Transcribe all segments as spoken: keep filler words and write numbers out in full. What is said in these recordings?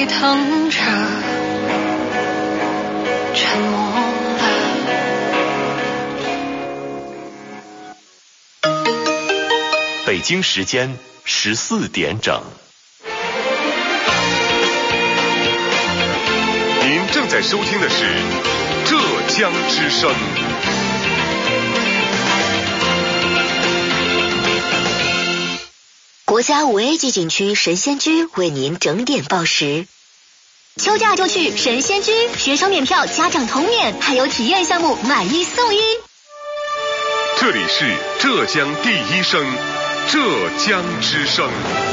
等着，沉默了。 北京时间十四点整。 您正在收听的是浙江之声。 国家五 A 级景区神仙居为您整点报时。 休假就去神仙居，学生免票，家长同免，还有体验项目买一送一。 这里是浙江第一声，浙江之声。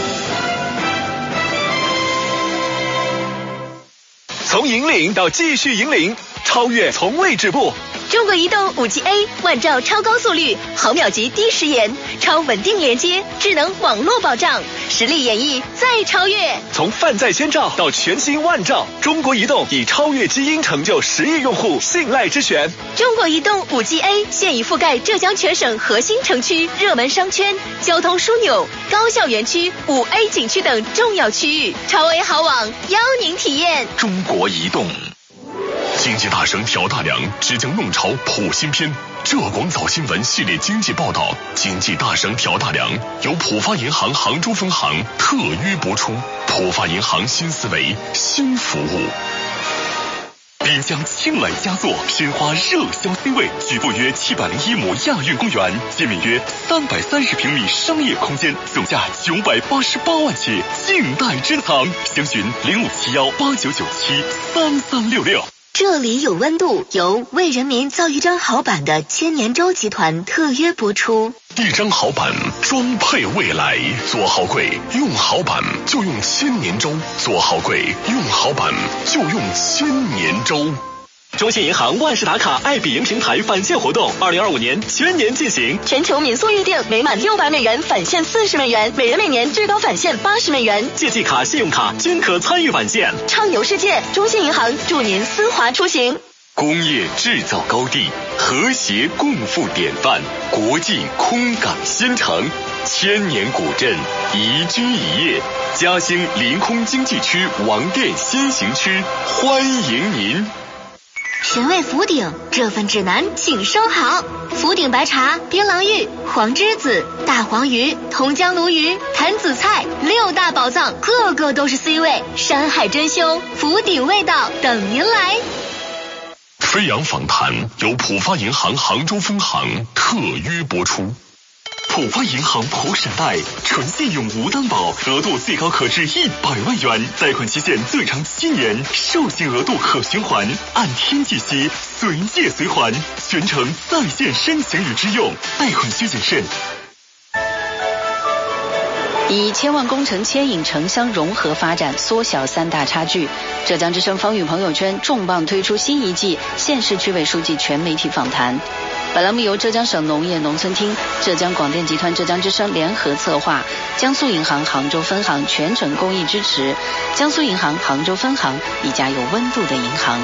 从引领到继续引领，超越从未止步。 中国移动 五 G A 万兆超高速率，毫秒级低时延，超稳定连接，智能网络保障，实力演绎再超越。 从泛在千兆到全新万兆，中国移动以超越基因成就十亿用户信赖之选。 中国移动 五 G A 现已覆盖浙江全省核心城区、热门商圈、交通枢纽、高校园区、五 A 景区等重要区域，超 A 好网邀您体验。 中国移动。经济大声调大梁，只将弄潮普新篇。浙广早新闻系列经济报道《经济大声调大梁》由浦发银行杭州分行特约播出。浦发银行新思维，新服务。滨江青蓝佳作申花热销 C 位，举步约七百零一亩亚运公园，建面约三百三十平米商业空间，总价九百八十八万起，静待珍藏。详询零五七幺八九九七三三六六。 这里有温度，由为人民造一张好板的千年舟集团特约播出。 一张好板，装配未来。做好柜，用好板就用千年舟；做好柜，用好板就用千年舟。 中信银行万事达卡爱彼迎平台返现活动，二零二五年全年进行， 全球民宿预订每满六百美元返现四十美元，每人每年最高返现八十美元， 借记卡、信用卡均可参与返现。 畅游世界，中信银行祝您丝滑出行。 工业制造高地，和谐共富典范，国际空港新城，千年古镇，宜居宜业，嘉兴临空经济区王店新型区欢迎您。 寻味福鼎，这份指南请收好。福鼎白茶、槟榔玉、黄栀子、大黄鱼、同江鲈鱼、坛子菜，六大宝藏，个个都是 C 位，山海珍馐，福鼎味道等您来。 飞扬访谈由浦发银行杭州分行特约播出。浦发银行普闪贷，纯信用无担保，额度最高可至一百万元，贷款期限最长七年，授信额度可循环，按天计息，随借随还，全程在线申请与支用，贷款需谨慎。 以千万工程牵引城乡融合发展，缩小三大差距。浙江之声方宇朋友圈重磅推出新一季县市区委书记全媒体访谈。本栏目由浙江省农业农村厅、浙江广电集团浙江之声联合策划，江苏银行杭州分行全程公益支持。江苏银行杭州分行，一家有温度的银行。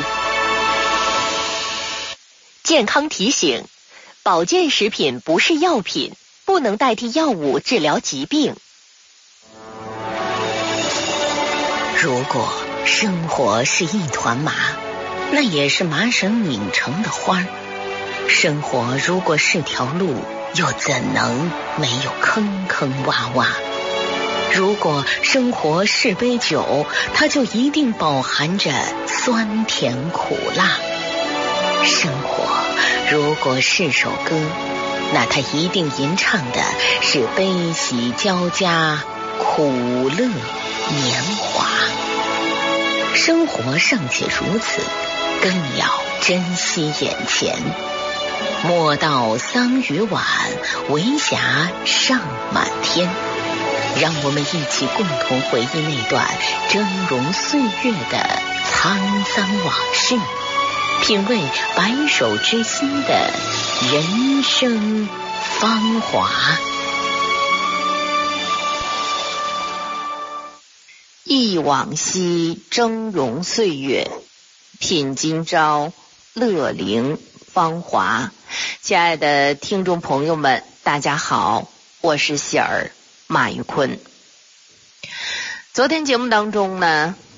健康提醒：保健食品不是药品，不能代替药物治疗疾病。如果生活是一团麻，那也是麻绳拧成的花儿。生活如果是条路，又怎能没有坑坑洼洼？如果生活是杯酒，它就一定饱含着酸甜苦辣。生活如果是首歌，那它一定吟唱的是悲喜交加，苦乐年华。生活尚且如此，更要珍惜眼前。莫道桑榆晚，为霞尚满天。让我们一起共同回忆那段峥嵘岁月的沧桑往事，品味白首之心的人生芳华。忆往昔峥嵘岁月，品今朝乐龄芳华。亲爱的听众朋友们，大家好，我是喜儿马玉坤。昨天节目当中呢，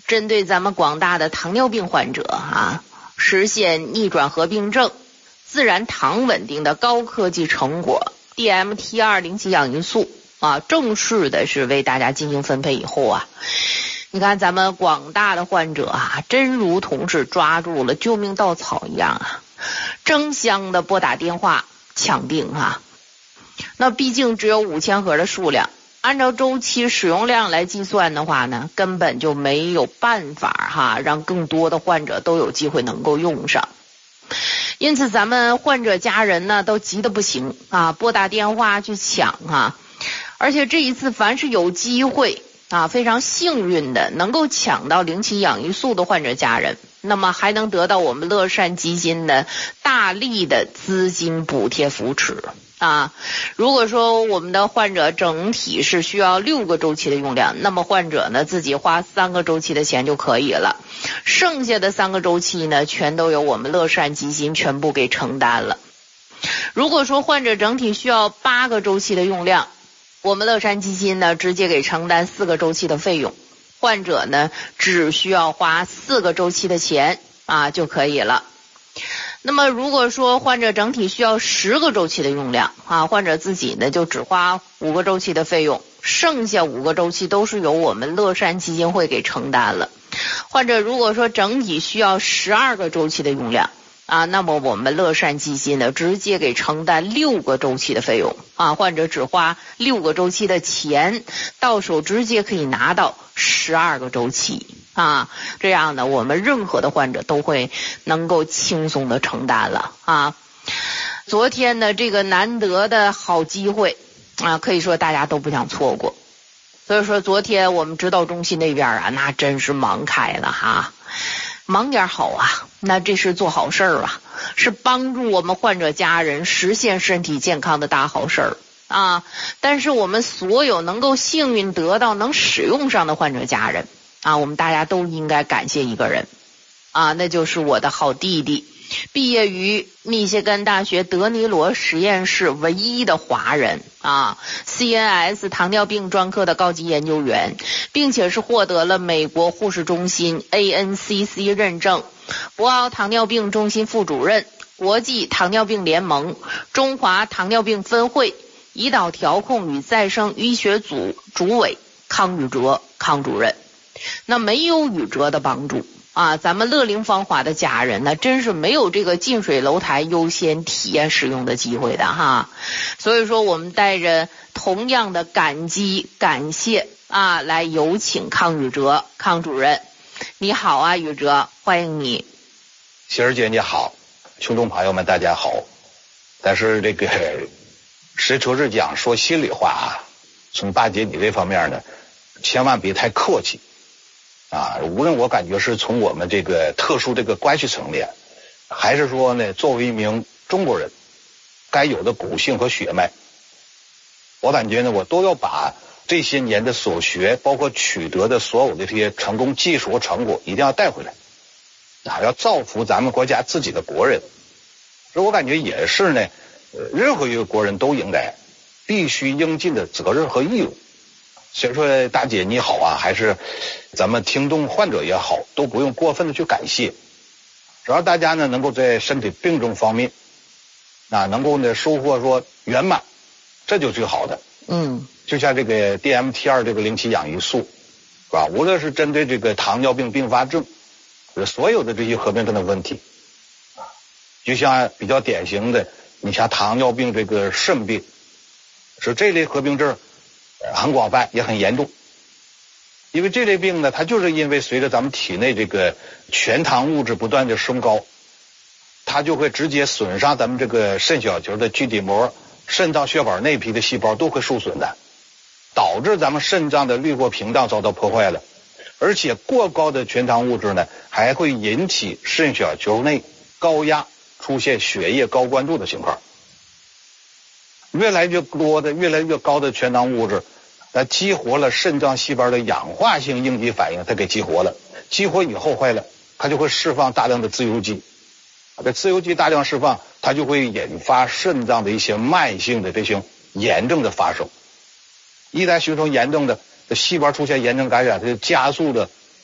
针对咱们广大的糖尿病患者啊，实现逆转合并症、自然糖稳定的高科技成果 D M T 二 零七养胰素啊，正式的是为大家进行分配以后啊，你看咱们广大的患者啊，真如同是抓住了救命稻草一样啊，争相的拨打电话抢病啊。那毕竟只有五千盒的数量，按照周期使用量来计算的话呢，根本就没有办法哈，让更多的患者都有机会能够用上。因此咱们患者家人呢都急得不行啊，拨打电话去抢啊。而且这一次凡是有机会啊，非常幸运的能够抢到零七养胰素的患者家人，那么还能得到我们乐善基金的大力的资金补贴扶持啊。如果说我们的患者整体是需要六个周期的用量，那么患者呢自己花三个周期的钱就可以了，剩下的三个周期呢全都由我们乐善基金全部给承担了。如果说患者整体需要八个周期的用量，我们乐善基金呢直接给承担四个周期的费用，患者呢只需要花四个周期的钱啊就可以了。那么如果说患者整体需要十个周期的用量啊，患者自己呢就只花五个周期的费用，剩下五个周期都是由我们乐善基金会给承担了。患者如果说整体需要十二个周期的用量啊，那么我们乐善基金呢直接给承担六个周期的费用啊，患者只花六个周期的钱，到手直接可以拿到十二个周期啊，这样呢我们任何的患者都会能够轻松的承担了啊。昨天呢这个难得的好机会啊，可以说大家都不想错过。所以说昨天我们指导中心那边啊，那真是忙开了哈。忙点好啊，那这是做好事儿啊，是帮助我们患者家人实现身体健康的大好事儿啊。但是我们所有能够幸运得到能使用上的患者家人啊，我们大家都应该感谢一个人啊，那就是我的好弟弟，毕业于密歇根大学德尼罗实验室唯一的华人啊 C N S 糖尿病专科的高级研究员，并且是获得了美国护士中心 A N C C 认证，博鳌糖尿病中心副主任，国际糖尿病联盟中华糖尿病分会胰岛调控与再生医学组主委康宇哲康主任。那没有宇哲的帮助啊，咱们乐龄芳华的家人呢，真是没有这个近水楼台优先体验使用的机会的哈。所以说我们带着同样的感激感谢啊，来有请康宇哲康主任。你好啊，宇哲，欢迎你。 喜儿姐你好，听众朋友们大家好。但是这个实事求是讲，说心里话啊，从大姐你这方面呢，千万别太客气啊，无论我感觉是从我们这个特殊这个关系层面，还是说呢作为一名中国人该有的骨性和血脉，我感觉呢我都要把这些年的所学包括取得的所有的这些成功技术和成果一定要带回来啊，要造福咱们国家自己的国人。所以我感觉也是呢呃，任何一个国人都应该必须应尽的责任和义务。所以说大姐你好啊，还是咱们听众患者也好，都不用过分的去感谢，只要大家呢能够在身体病症方面啊能够呢收获说圆满，这就最好的。 嗯， 就像这个 D M T 二 这个零七养胰素是吧，无论是针对这个糖尿病并发症所有的这些合并症的问题，就像比较典型的你像糖尿病这个肾病，是这类合并症很广泛也很严重。因为这类病呢，它就是因为随着咱们体内这个全糖物质不断的升高，它就会直接损伤咱们这个肾小球的基底膜、肾脏血管内皮的细胞都会受损的，导致咱们肾脏的滤过屏障遭到破坏了。而且过高的全糖物质呢，还会引起肾小球内高压，出现血液高关注的情况。越来越多的越来越高的全糖物质它激活了肾脏细胞的氧化性应激反应，它给激活了，激活以后坏了，它就会释放大量的自由基，这自由基大量释放，它就会引发肾脏的一些慢性的这些炎症的发生。一旦形成炎症的细胞出现炎症感染，它就加速的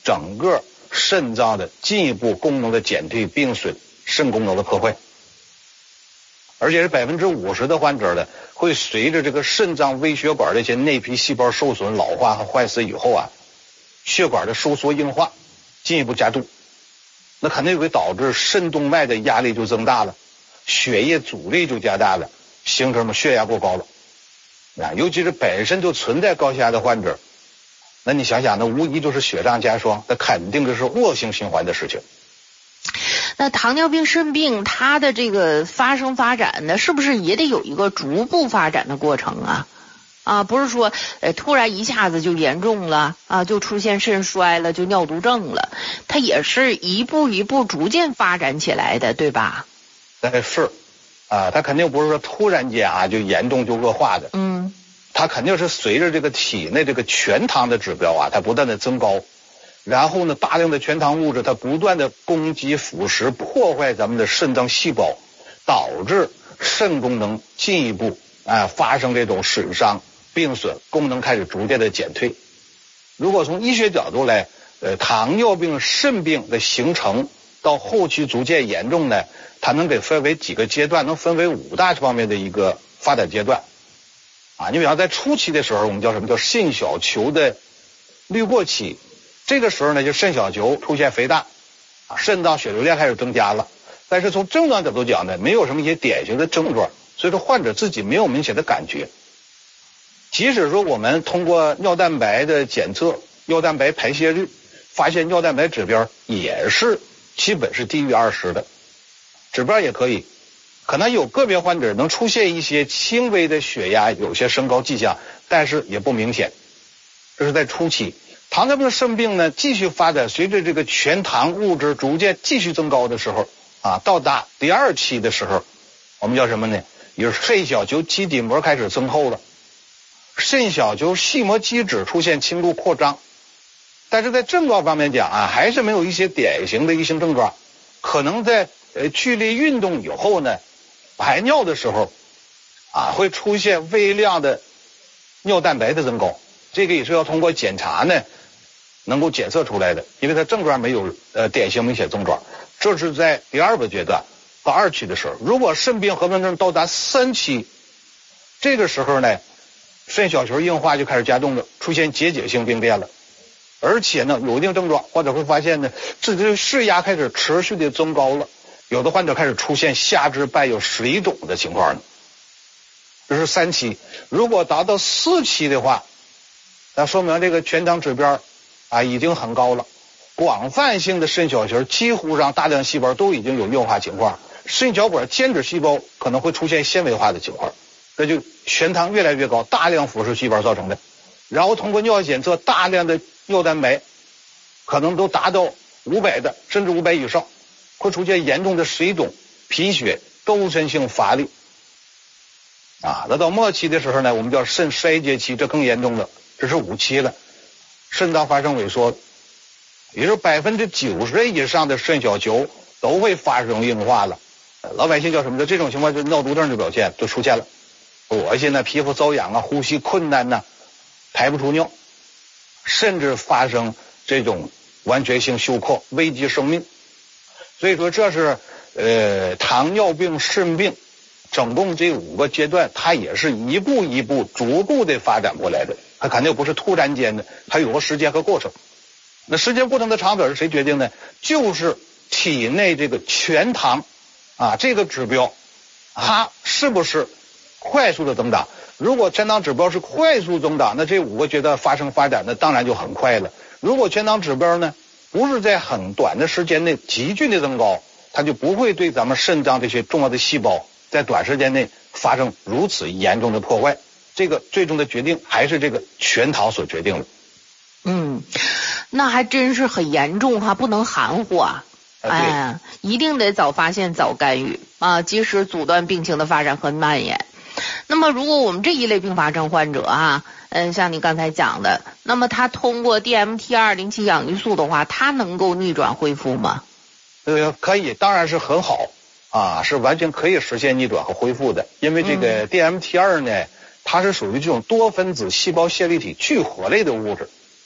整个肾脏的进一步功能的减退、并损肾功能的破坏，而且是百分之五十的患者呢，会随着这个肾脏微血管的一些内皮细胞受损、老化和坏死以后啊，血管的收缩硬化进一步加重，那肯定会导致肾动脉的压力就增大了，血液阻力就加大了，形成什么血压过高了啊，尤其是本身就存在高血压的患者，那你想想，那无疑就是雪上加霜，那肯定就是恶性循环的事情。 那糖尿病肾病它的这个发生发展呢，是不是也得有一个逐步发展的过程啊？啊，不是说呃突然一下子就严重了啊，就出现肾衰了，就尿毒症了，它也是一步一步逐渐发展起来的，对吧？ 但是啊，它肯定不是说突然间啊就严重就恶化的， 嗯， 它肯定是随着这个体内这个全糖的指标啊，它不断的增高。然后呢，大量的全糖物质它不断的攻击、腐蚀、破坏咱们的肾脏细胞，导致肾功能进一步啊、呃、发生这种损伤、并损，功能开始逐渐的减退。如果从医学角度来，呃，糖尿病肾病的形成到后期逐渐严重呢，它能给分为几个阶段，能分为五大方面的一个发展阶段。啊，你比方在初期的时候，我们叫什么叫肾小球的滤过期。这个时候呢，就肾小球出现肥大，啊，肾脏血流量开始增加了。但是从症状角度讲呢，没有什么一些典型的症状，所以说患者自己没有明显的感觉。即使说我们通过尿蛋白的检测、尿蛋白排泄率，发现尿蛋白指标也是基本是低于二十的，指标也可以。可能有个别患者能出现一些轻微的血压有些升高迹象，但是也不明显。这是在初期。糖尿病肾病呢继续发展，随着这个全糖物质逐渐继续增高的时候啊，到达第二期的时候，我们叫什么呢？也就是肾小球基底膜开始增厚了，肾小球细膜基质出现轻度扩张。但是在症状方面讲啊，还是没有一些典型的一型症状，可能在呃剧烈运动以后呢，排尿的时候啊会出现微量的尿蛋白的增高，这个也是要通过检查呢能够检测出来的，因为它症状没有呃典型明显症状。这是在第二个阶段到二期的时候。如果肾病合并症到达三期，这个时候呢肾小球硬化就开始加重了，出现结节性病变了，而且呢有一定症状，患者会发现呢自己的血压开始持续的增高了，有的患者开始出现下肢伴有水肿的情况了。这是三期。如果达到四期的话，那说明这个全糖指标啊已经很高了，广泛性的肾小球几乎让大量细胞都已经有硬化情况，肾小管间质细胞可能会出现纤维化的情况，这就全糖越来越高，大量腐蚀细胞造成的。然后通过尿检测大量的尿蛋白可能都达到五百的甚至五百以上，会出现严重的水肿、贫血、周身性乏力啊。那到末期的时候呢，我们叫肾衰竭期，这更严重了，这是五期了，肾脏发生萎缩，也就是百分之九十以上的肾小球都会发生硬化了。老百姓叫什么的这种情况，就是尿毒症的表现就出现了，恶心呢，皮肤瘙痒啊，呼吸困难呢、啊，排不出尿，甚至发生这种完全性休克，危及生命。所以说这是呃糖尿病肾病总共这五个阶段，它也是一步一步逐步的发展过来的，它肯定不是突然间的，它有个时间和过程。那时间过程的长短是谁决定的？就是体内这个全糖啊这个指标，它是不是快速的增长？如果全糖指标是快速增长，那这五个阶段发生发展那当然就很快了。如果全糖指标呢不是在很短的时间内急剧的增高，它就不会对咱们肾脏这些重要的细胞在短时间内发生如此严重的破坏。这个最终的决定还是这个全糖所决定的。 嗯，那还真是很严重哈，不能含糊啊。哎呀，一定得早发现早干预啊，及时阻断病情的发展和蔓延。那么如果我们这一类并发症患者啊，嗯，像你刚才讲的，那么他通过 D M T 二 零七养鱼素的话，他能够逆转恢复吗？ 呃，可以，当然是很好啊，是完全可以实现逆转和恢复的。因为这个 D M T 二 呢，它是属于这种多分子细胞线粒体聚合类的物质，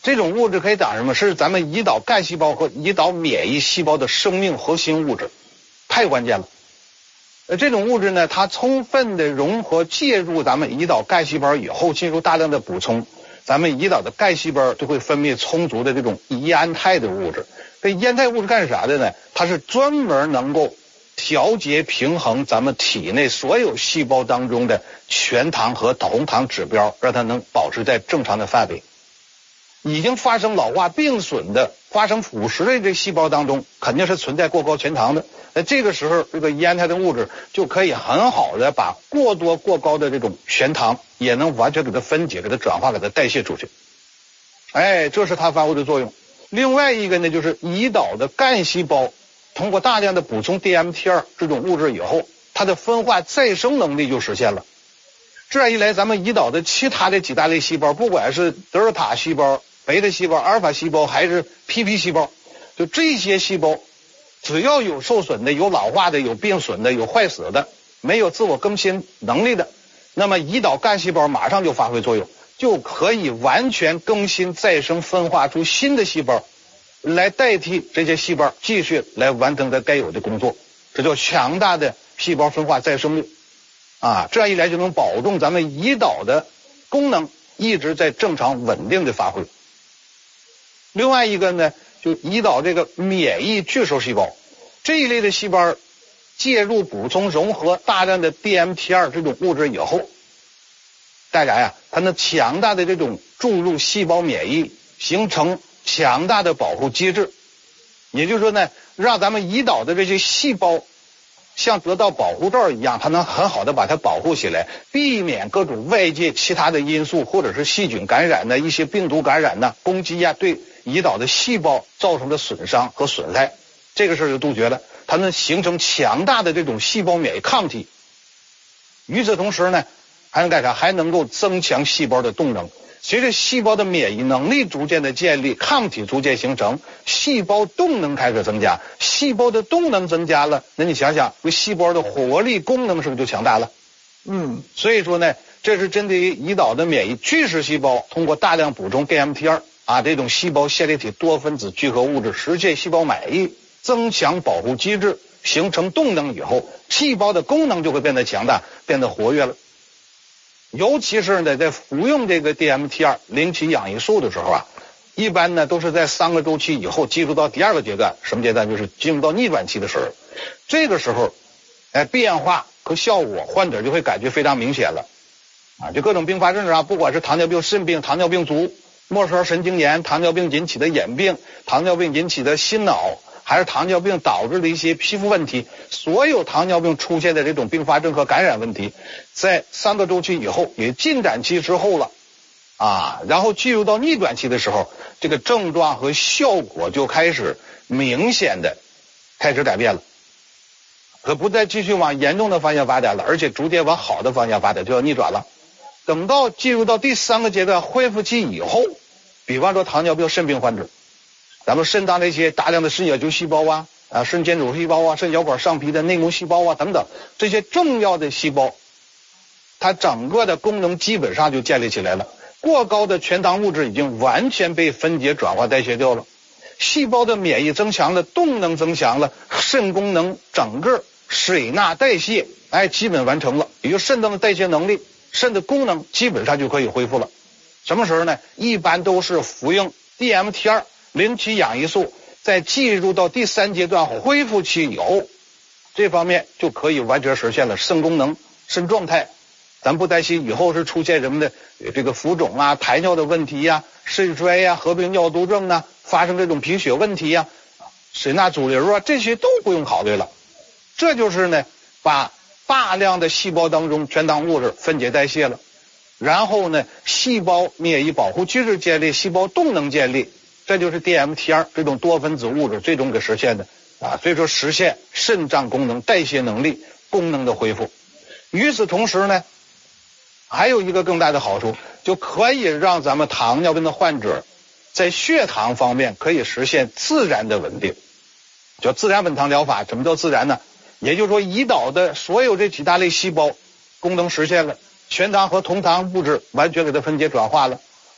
这种物质可以讲什么？是咱们胰岛干细胞和胰岛免疫细胞的生命核心物质，太关键了。呃，这种物质呢，它充分的融合介入咱们胰岛干细胞以后，进入大量的补充，咱们胰岛的干细胞就会分泌充足的这种胰氨肽的物质。这胰氨肽物质干啥的呢？它是专门能够调节平衡咱们体内所有细胞当中的全糖和红糖指标，让它能保持在正常的范围。已经发生老化病损的、发生腐蚀的这细胞当中，肯定是存在过高全糖的。那这个时候，这个胰氨肽的物质就可以很好的把过多过高的这种全糖也能完全给它分解、给它转化、给它代谢出去。哎，这是它发挥的作用。另外一个呢，就是胰岛的干细胞通过大量的补充 D M T 二 这种物质以后，它的分化再生能力就实现了。这样一来，咱们胰岛的其他的几大类细胞，不管是德尔塔细胞、贝塔细胞、阿尔法细胞还是 P P 细胞，就这些细胞只要有受损的、有老化的、有病损的、有坏死的、没有自我更新能力的，那么胰岛干细胞马上就发挥作用，就可以完全更新再生，分化出新的细胞来代替这些细胞，继续来完成它该有的工作。这叫强大的细胞分化再生力啊！这样一来就能保证咱们胰岛的功能一直在正常稳定的发挥。另外一个呢，就胰岛这个免疫巨噬细胞这一类的细胞介入补充融合大量的 D M T 二 这种物质以后，大家呀，它能强大的这种注入细胞免疫，形成强大的保护机制。也就是说呢，让咱们胰岛的这些细胞像得到保护罩一样，它能很好的把它保护起来，避免各种外界其他的因素或者是细菌感染的一些病毒感染的攻击呀，对胰岛的细胞造成的损伤和损害，这个事儿就杜绝了。它能形成强大的这种细胞免疫抗体。与此同时呢，还能干啥？还能够增强细胞的动能。随着细胞的免疫能力逐渐的建立，抗体逐渐形成，细胞动能开始增加。细胞的动能增加了，那你想想，这细胞的活力功能是不是就强大了？嗯，所以说呢，这是针对于胰岛的免疫巨噬细胞，通过大量补充 D M T 二 啊这种细胞线粒体多分子聚合物质，实现细胞免疫，增强保护机制，形成动能以后，细胞的功能就会变得强大，变得活跃了。尤其是呢，在服用这个 D M T 二 零期氧胰素的时候啊，一般呢都是在三个周期以后进入到第二个阶段。什么阶段？就是进入到逆转期的时候。这个时候，哎，变化和效果，患者就会感觉非常明显了啊！就各种并发症啊，不管是糖尿病肾病、糖尿病足、末梢神经炎、糖尿病引起的眼病、糖尿病引起的心脑，还是糖尿病导致的一些皮肤问题，所有糖尿病出现的这种并发症和感染问题，在三个周期以后，也进展期之后了啊，然后进入到逆转期的时候，这个症状和效果就开始明显的开始改变了，可不再继续往严重的方向发展了，而且逐渐往好的方向发展，就要逆转了。等到进入到第三个阶段恢复期以后，比方说糖尿病肾病患者，咱们肾脏这些大量的肾小球细胞啊、啊肾间轴细胞啊、肾小管上皮的内膜细胞啊等等，这些重要的细胞，它整个的功能基本上就建立起来了。过高的全糖物质已经完全被分解、转化、代谢掉了，细胞的免疫增强了，动能增强了，肾功能整个水钠代谢哎基本完成了，也就肾脏的代谢能力、肾的功能基本上就可以恢复了。什么时候呢？一般都是服用 D M T 二 零期氧胰素，在进入到第三阶段恢复期以后，这方面就可以完全实现了肾功能、肾状态。咱不担心以后是出现什么的这个浮肿啊、排尿的问题呀、啊、肾衰呀、啊、合并尿毒症啊、发生这种贫血问题呀、啊、水钠阻流啊，这些都不用考虑了。这就是呢，把大量的细胞当中全糖物质分解代谢了，然后呢，细胞免疫保护机制建立，细胞动能建立，这就是 D M T 二 这种多分子物质最终给实现的啊。所以说实现肾脏功能、代谢能力功能的恢复。与此同时呢，还有一个更大的好处，就可以让咱们糖尿病的患者在血糖方面可以实现自然的稳定，叫自然稳糖疗法。什么叫自然呢？也就是说，胰岛的所有这几大类细胞功能实现了，全糖和同糖物质完全给它分解转化了，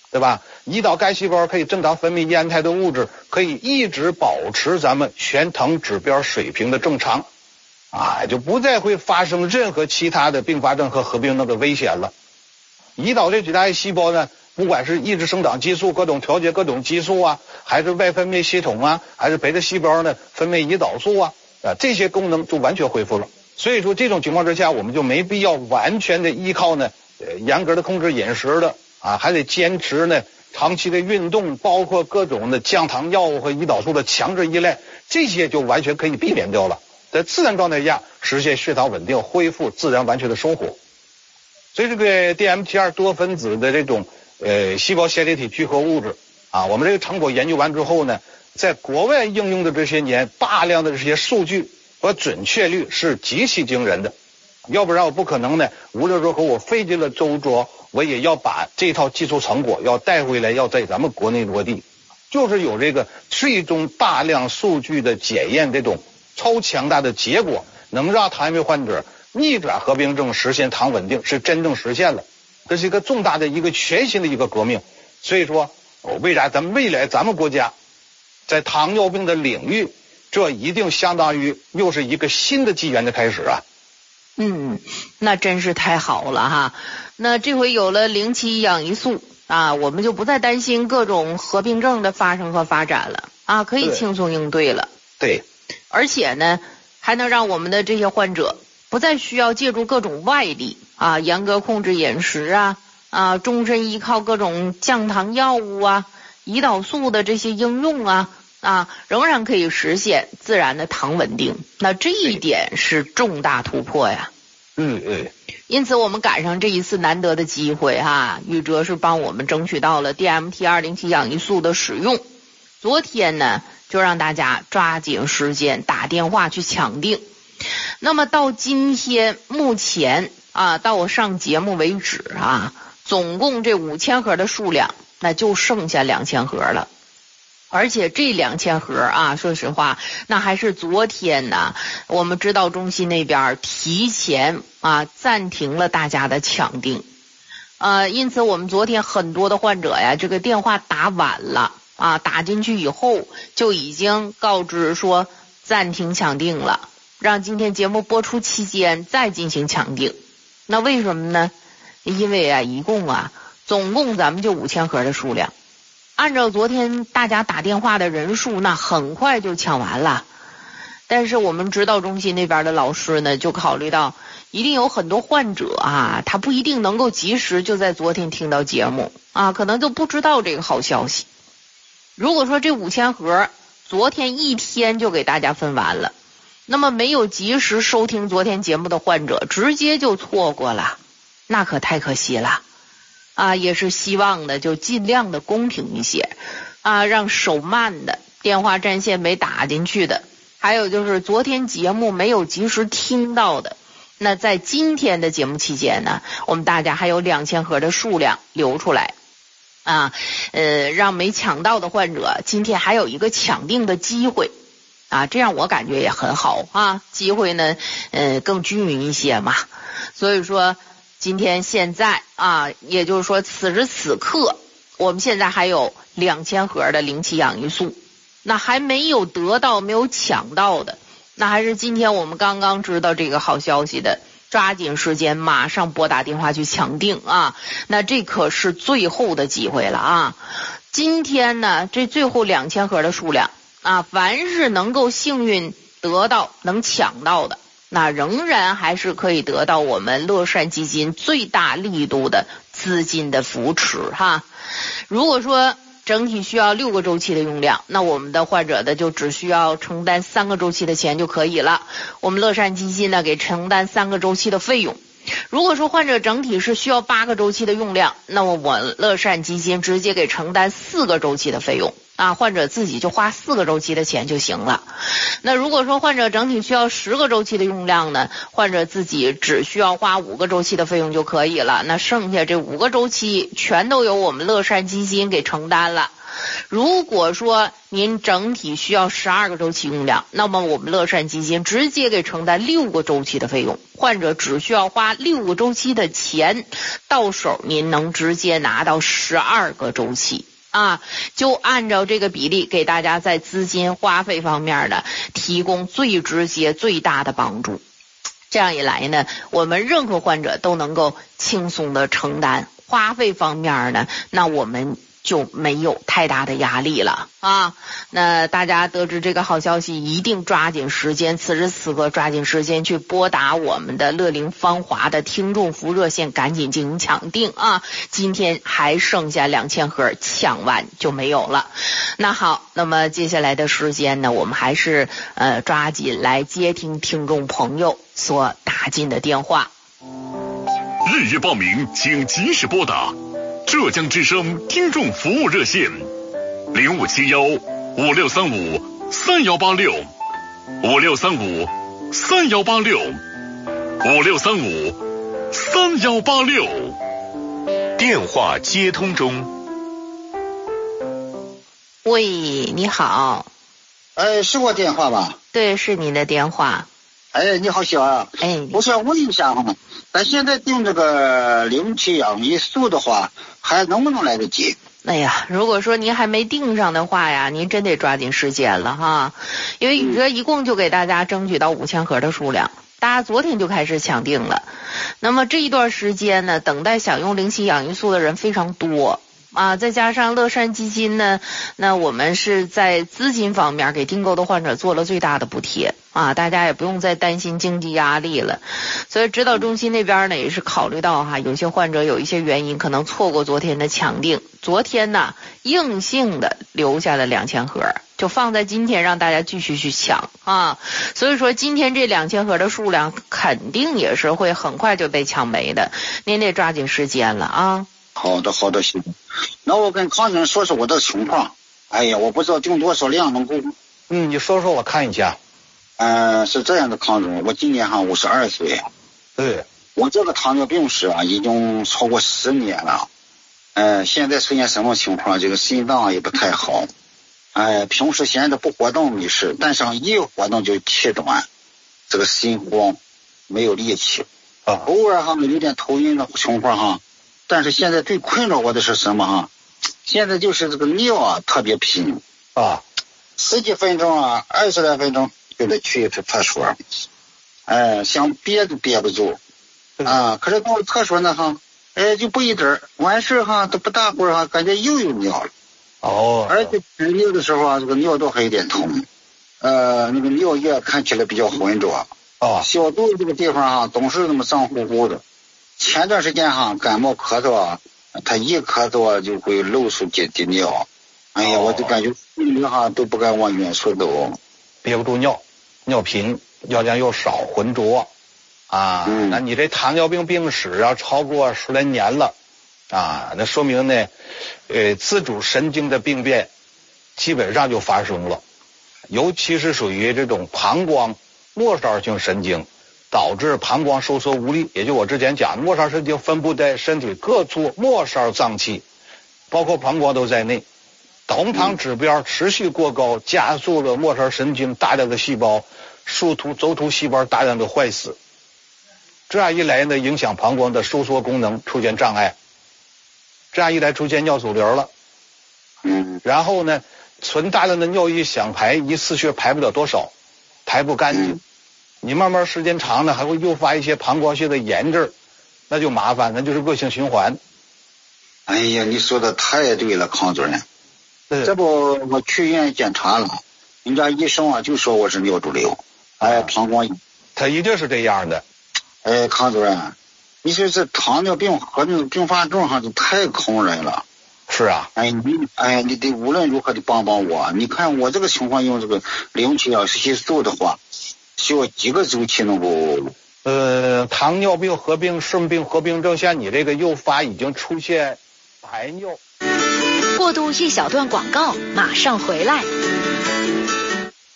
对吧？胰岛干细胞可以正常分泌烟肽的物质，可以一直保持咱们血糖指标水平的正常，啊，就不再会发生任何其他的并发症和合并症的危险了。胰岛这几大细胞呢，不管是抑制生长激素、各种调节各种激素啊，还是外分泌系统啊，还是陪着细胞呢分泌胰岛素啊，啊，这些功能就完全恢复了。所以说这种情况之下，我们就没必要完全的依靠呢，呃，严格的控制饮食的啊，还得坚持呢长期的运动，包括各种的降糖药物和胰岛素的强制依赖，这些就完全可以避免掉了。在自然状态下实现血糖稳定，恢复自然完全的生活。所以这个 D M T 二 多分子的这种呃细胞线粒体聚合物质啊，我们这个成果研究完之后呢，在国外应用的这些年，大量的这些数据和准确率是极其惊人的。要不然我不可能呢，无论如何我费尽了周折，我也要把这套技术成果要带回来，要在咱们国内落地，就是有这个最终大量数据的检验，这种超强大的结果，能让糖尿病患者逆转合并症，实现糖稳定，是真正实现了。这是一个重大的一个全新的一个革命。所以说，未来咱们未来咱们国家在糖尿病的领域，这一定相当于又是一个新的纪元的开始啊。 嗯，那真是太好了哈。那这回有了零七氧胰素啊，我们就不再担心各种合并症的发生和发展了啊，可以轻松应对了。 对， 而且呢，还能让我们的这些患者不再需要借助各种外力啊，严格控制饮食啊啊，终身依靠各种降糖药物啊、胰岛素的这些应用啊啊，仍然可以实现自然的糖稳定。那这一点是重大突破呀。 嗯嗯。 因此我们赶上这一次难得的机会哈，宇哲是帮我们争取到了 D M T 二 零七氧胰素的使用。昨天呢，就让大家抓紧时间打电话去抢订。那么到今天目前啊，到我上节目为止啊，总共这五千盒的数量，那就剩下两千盒了。而且这两千盒啊，说实话，那还是昨天呢，我们指导中心那边提前啊暂停了大家的抢订。呃，因此我们昨天很多的患者呀，这个电话打晚了啊，打进去以后就已经告知说暂停抢订了，让今天节目播出期间再进行抢订。那为什么呢？因为啊，一共啊，总共咱们就五千盒的数量。按照昨天大家打电话的人数，那很快就抢完了。但是我们指导中心那边的老师呢，就考虑到一定有很多患者啊，他不一定能够及时就在昨天听到节目啊，可能就不知道这个好消息。如果说这五千盒昨天一天就给大家分完了，那么没有及时收听昨天节目的患者直接就错过了，那可太可惜了。啊，也是希望的就尽量的公平一些啊，让手慢的电话占线没打进去的，还有就是昨天节目没有及时听到的，那在今天的节目期间呢，我们大家还有两千盒的数量留出来啊，呃，让没抢到的患者今天还有一个抢订的机会啊，这样我感觉也很好啊，机会呢呃更均匀一些嘛。所以说今天现在啊，也就是说此时此刻我们现在还有两千盒的零七氧胰素，那还没有得到没有抢到的，那还是今天我们刚刚知道这个好消息的，抓紧时间马上拨打电话去抢订啊，那这可是最后的机会了啊。今天呢这最后两千盒的数量啊，凡是能够幸运得到能抢到的，那仍然还是可以得到我们乐善基金最大力度的资金的扶持哈。如果说整体需要六个周期的用量，那我们的患者的就只需要承担三个周期的钱就可以了，我们乐善基金呢给承担三个周期的费用。如果说患者整体是需要八个周期的用量，那么我乐善基金直接给承担四个周期的费用啊，患者自己就花四个周期的钱就行了。那如果说患者整体需要十个周期的用量呢，患者自己只需要花五个周期的费用就可以了，那剩下这五个周期全都由我们乐善基金给承担了如果说您整体需要十二个周期用量，那么我们乐善基金直接给承担六个周期的费用，患者只需要花六个周期的钱，到手您能直接拿到十二个周期啊，就按照这个比例给大家在资金花费方面呢提供最直接最大的帮助。这样一来呢，我们任何患者都能够轻松的承担花费方面呢，那我们就没有太大的压力了啊。那大家得知这个好消息，一定抓紧时间，此时此刻抓紧时间去拨打我们的乐龄芳华的听众服务热线，赶紧进行抢订啊！今天还剩下两千盒，抢完就没有了。那好，那么接下来的时间呢，我们还是呃抓紧来接听听众朋友所打进的电话。 预约报名请及时拨打浙江之声听众服务热线零五七幺五六三五三幺八六五六三五三幺八六五六三五三幺八六。 电话接通中。 喂，你好。 哎，是我电话吧？ 对，是你的电话。 哎，你好，小啊。 哎， 我想问一下哈，咱现在订这个零期养益素的话，还能不能来得及？ 哎呀，如果说您还没订上的话呀，您真得抓紧时间了哈，因为宇哲一共就给大家争取到五千盒的数量，大家昨天就开始抢订了。那么这一段时间呢，等待享用零期养益素的人非常多啊，再加上乐善基金呢，那我们是在资金方面给订购的患者做了最大的补贴啊，大家也不用再担心经济压力了。所以指导中心那边呢也是考虑到哈，有些患者有一些原因可能错过昨天的抢订，昨天呢硬性的留下了两千盒，就放在今天让大家继续去抢啊。所以说今天这两千盒的数量肯定也是会很快就被抢没的，您得抓紧时间了啊。 好的，好的，行。那我跟康主任说说我的情况。哎呀，我不知道订多少量能够。 嗯，你说说我看一下。 嗯、呃，是这样的，康主任，我今年哈五十二岁。 对。 我这个糖尿病史啊，已经超过十年了。呃，现在出现什么情况？这个心脏也不太好。哎、呃，平时闲着不活动没事，但是一活动就气短，这个心慌，没有力气。啊。偶尔哈有点头晕的情况哈。但是现在最困扰我的是什么哈？现在就是这个尿啊特别频啊，十几分钟啊，二十来分钟就得去一次厕所，哎，想憋都憋不住啊。可是到了厕所呢哈，哎就不一阵完事哈，都不大会儿哈，感觉又有尿了。哦。而且排尿的时候啊，这个尿道还有点痛，呃，那个尿液看起来比较浑浊。哦。小肚子这个地方哈，总是那么脏乎乎的。前段时间哈感冒咳嗽啊，他一咳嗽就会漏出几滴尿，哎呀，我就感觉心里哈都不敢往远处走， 憋不住尿，尿频，尿量又少，浑浊啊。嗯、那你这糖尿病病史啊超过十来年了啊，那说明呢，呃，自主神经的病变基本上就发生了，尤其是属于这种膀胱末梢性神经。导致膀胱收缩无力，也就我之前讲，末梢神经分布在身体各处末梢脏器，包括膀胱都在内。红糖指标持续过高，加速了末梢神经大量的细胞、树突、轴突细胞大量的坏死。这样一来呢，影响膀胱的收缩功能出现障碍。这样一来出现尿阻流了。嗯。然后呢，存大量的尿液想排，一次却排不了多少，排不干净。你慢慢时间长了，还会诱发一些膀胱性的炎症，那就麻烦，那就是恶性循环。 哎呀，你说的太对了，康主任。这不我去医院检查了，人家医生啊就说我是尿毒瘤，哎，膀胱。 他一定是这样的。 哎，康主任，你说这糖尿病和那种并发症哈，就太坑人了。 是啊。 哎，你哎，你得无论如何得帮帮我。你看我这个情况用这个零期养益素的话。需要几个周期能够？ 呃，糖尿病合并肾病合并症，像你这个诱发已经出现排尿。 过渡一小段广告，马上回来。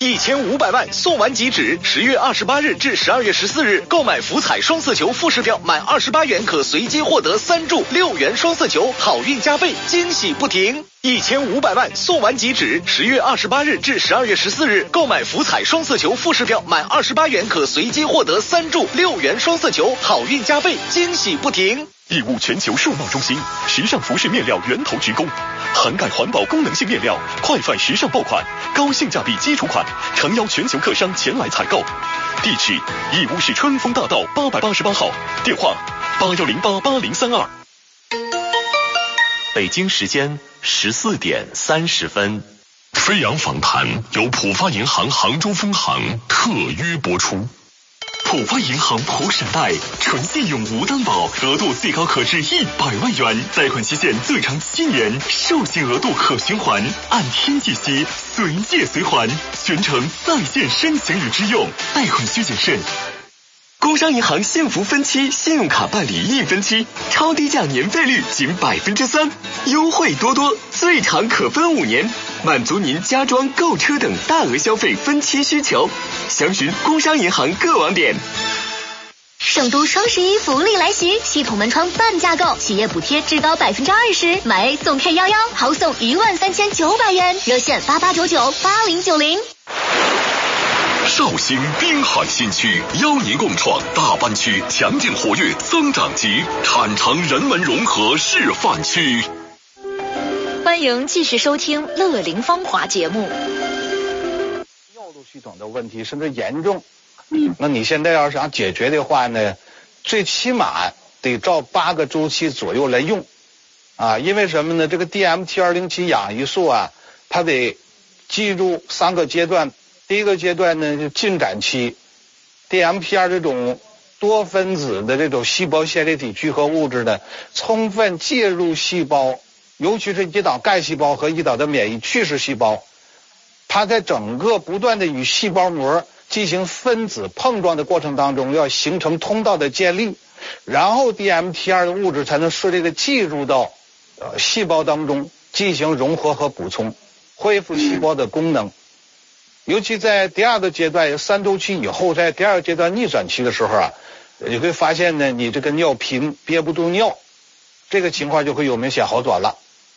一千五百万送完即止，十月二十八日至十二月十四日，购买福彩双色球复式票满二十八元可随机获得三注六元双色球，好运加倍，惊喜不停。一千五百万送完即止，十月二十八日至十二月十四日，购买福彩双色球复式票满二十八元可随机获得三注六元双色球，好运加倍，惊喜不停。 义乌全球数贸中心，时尚服饰面料源头直供，涵盖环保功能性面料，快范时尚爆款，高性价比基础款，诚邀全球客商前来采购。地址：义乌市春风大道八百八十八号，电话：八幺零八八零三二。 北京时间十四点三十分。 飞扬访谈由浦发银行杭州分行特约播出。浦发银行普闪贷，纯信用无担保，额度最高可至一百万元，贷款期限最长七年，授信额度可循环，按天计息，随借随还，全程在线申请与支用，贷款需谨慎。 工商银行幸福分期信用卡办理一分期，超低价年费率仅百分之三，优惠多多，最长可分五年，满足您家装、购车等大额消费分期需求。详询工商银行各网点。 圣都双十一福利来袭，系统门窗半价购，企业补贴至高百分之二十，买 A 送 K 幺幺，豪送一万三千九百元，热线八八九九八零九零。 绍兴滨海新区邀您共创大湾区强劲活跃增长极产城人文融合示范区。 欢迎继续收听乐龄芳华节目。 药路系统的问题甚至严重，嗯，那你现在要想解决的话呢，最起码得照八个周期左右来用啊，因为什么呢？这个 D M T 二零七氧胰素啊，它得记住三个阶段。第一个阶段呢，就进展期 ，D M P 二 这种多分子的这种细胞线粒体聚合物质呢，充分介入细胞，尤其是胰岛干细胞和胰岛的免疫去势细胞，它在整个不断的与细胞膜进行分子碰撞的过程当中，要形成通道的建立，然后 D M P 二 的物质才能顺利的进入到呃细胞当中进行融合和补充，恢复细胞的功能。尤其在第二个阶段三周期以后，在第二个阶段逆转期的时候啊，你会发现呢，你这个尿频憋不住尿，这个情况就会有明显好转了。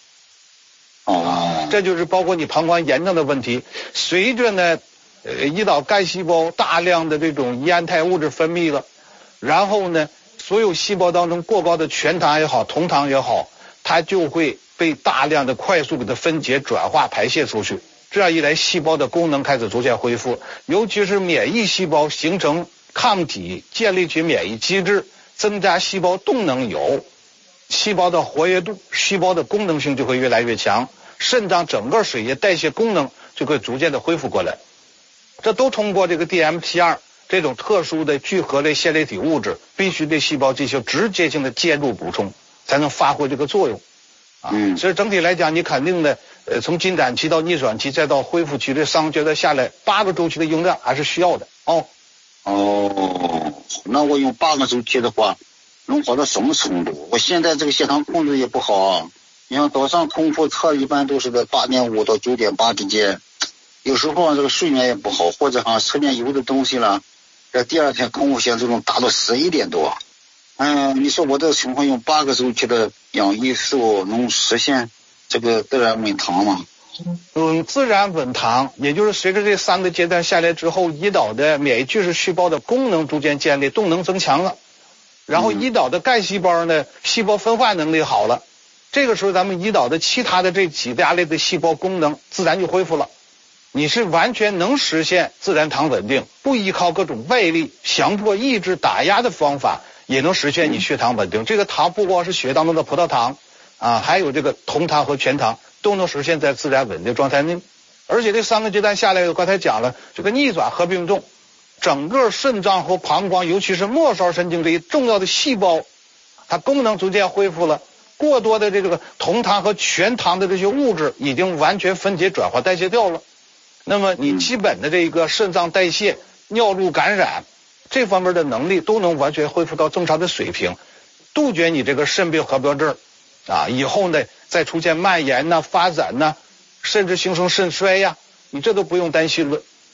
哦， 这就是包括你膀胱炎症的问题。随着呢，呃，胰岛干细胞大量的这种胰胺肽物质分泌了，然后呢，所有细胞当中过高的全糖也好，酮糖也好，它就会被大量的快速给它分解、转化、排泄出去。这样一来，细胞的功能开始逐渐恢复，尤其是免疫细胞形成抗体，建立起免疫机制，增加细胞动能有，细胞的活跃度、细胞的功能性就会越来越强，肾脏整个水液代谢功能就会逐渐的恢复过来。这都通过这个 D M P 二 这种特殊的聚合类线粒体物质，必须对细胞进行直接性的介入补充，才能发挥这个作用。啊， 嗯， 所以整体来讲，你肯定的。呃，从进展期到逆转期再到恢复期，这三个阶段下来，八个周期的用量还是需要的哦。 哦，那我用八个周期的话，能好到什么程度？我现在这个血糖控制也不好啊，你像早上空腹测一般都是在八点五到九点八之间，有时候这个睡眠也不好，或者好像吃点油的东西了，这第二天空腹血这种达到十一点多。嗯，你说我这个情况用八个周期的养胰素能实现这个自然稳糖吗？ 嗯，自然稳糖，也就是随着这三个阶段下来之后，胰岛的免疫巨噬细胞的功能逐渐建立，动能增强了，然后胰岛的干细胞呢，细胞分化能力好了，这个时候咱们胰岛的其他的这几大类的细胞功能自然就恢复了，你是完全能实现自然糖稳定，不依靠各种外力强迫抑制打压的方法，也能实现你血糖稳定。这个糖不光是血当中的葡萄糖啊，还有这个酮糖和全糖都能实现在自然稳定状态内。而且这三个阶段下来，我刚才讲了，这个逆转合并重，整个肾脏和膀胱，尤其是末梢神经这一重要的细胞，它功能逐渐恢复了。过多的这个酮糖和全糖的这些物质已经完全分解、转化、代谢掉了。那么你基本的这个肾脏代谢、尿路感染这方面的能力都能完全恢复到正常的水平，杜绝你这个肾病合并症啊，以后呢再出现蔓延呐、发展呐，甚至形成肾衰呀，你这都不用担心了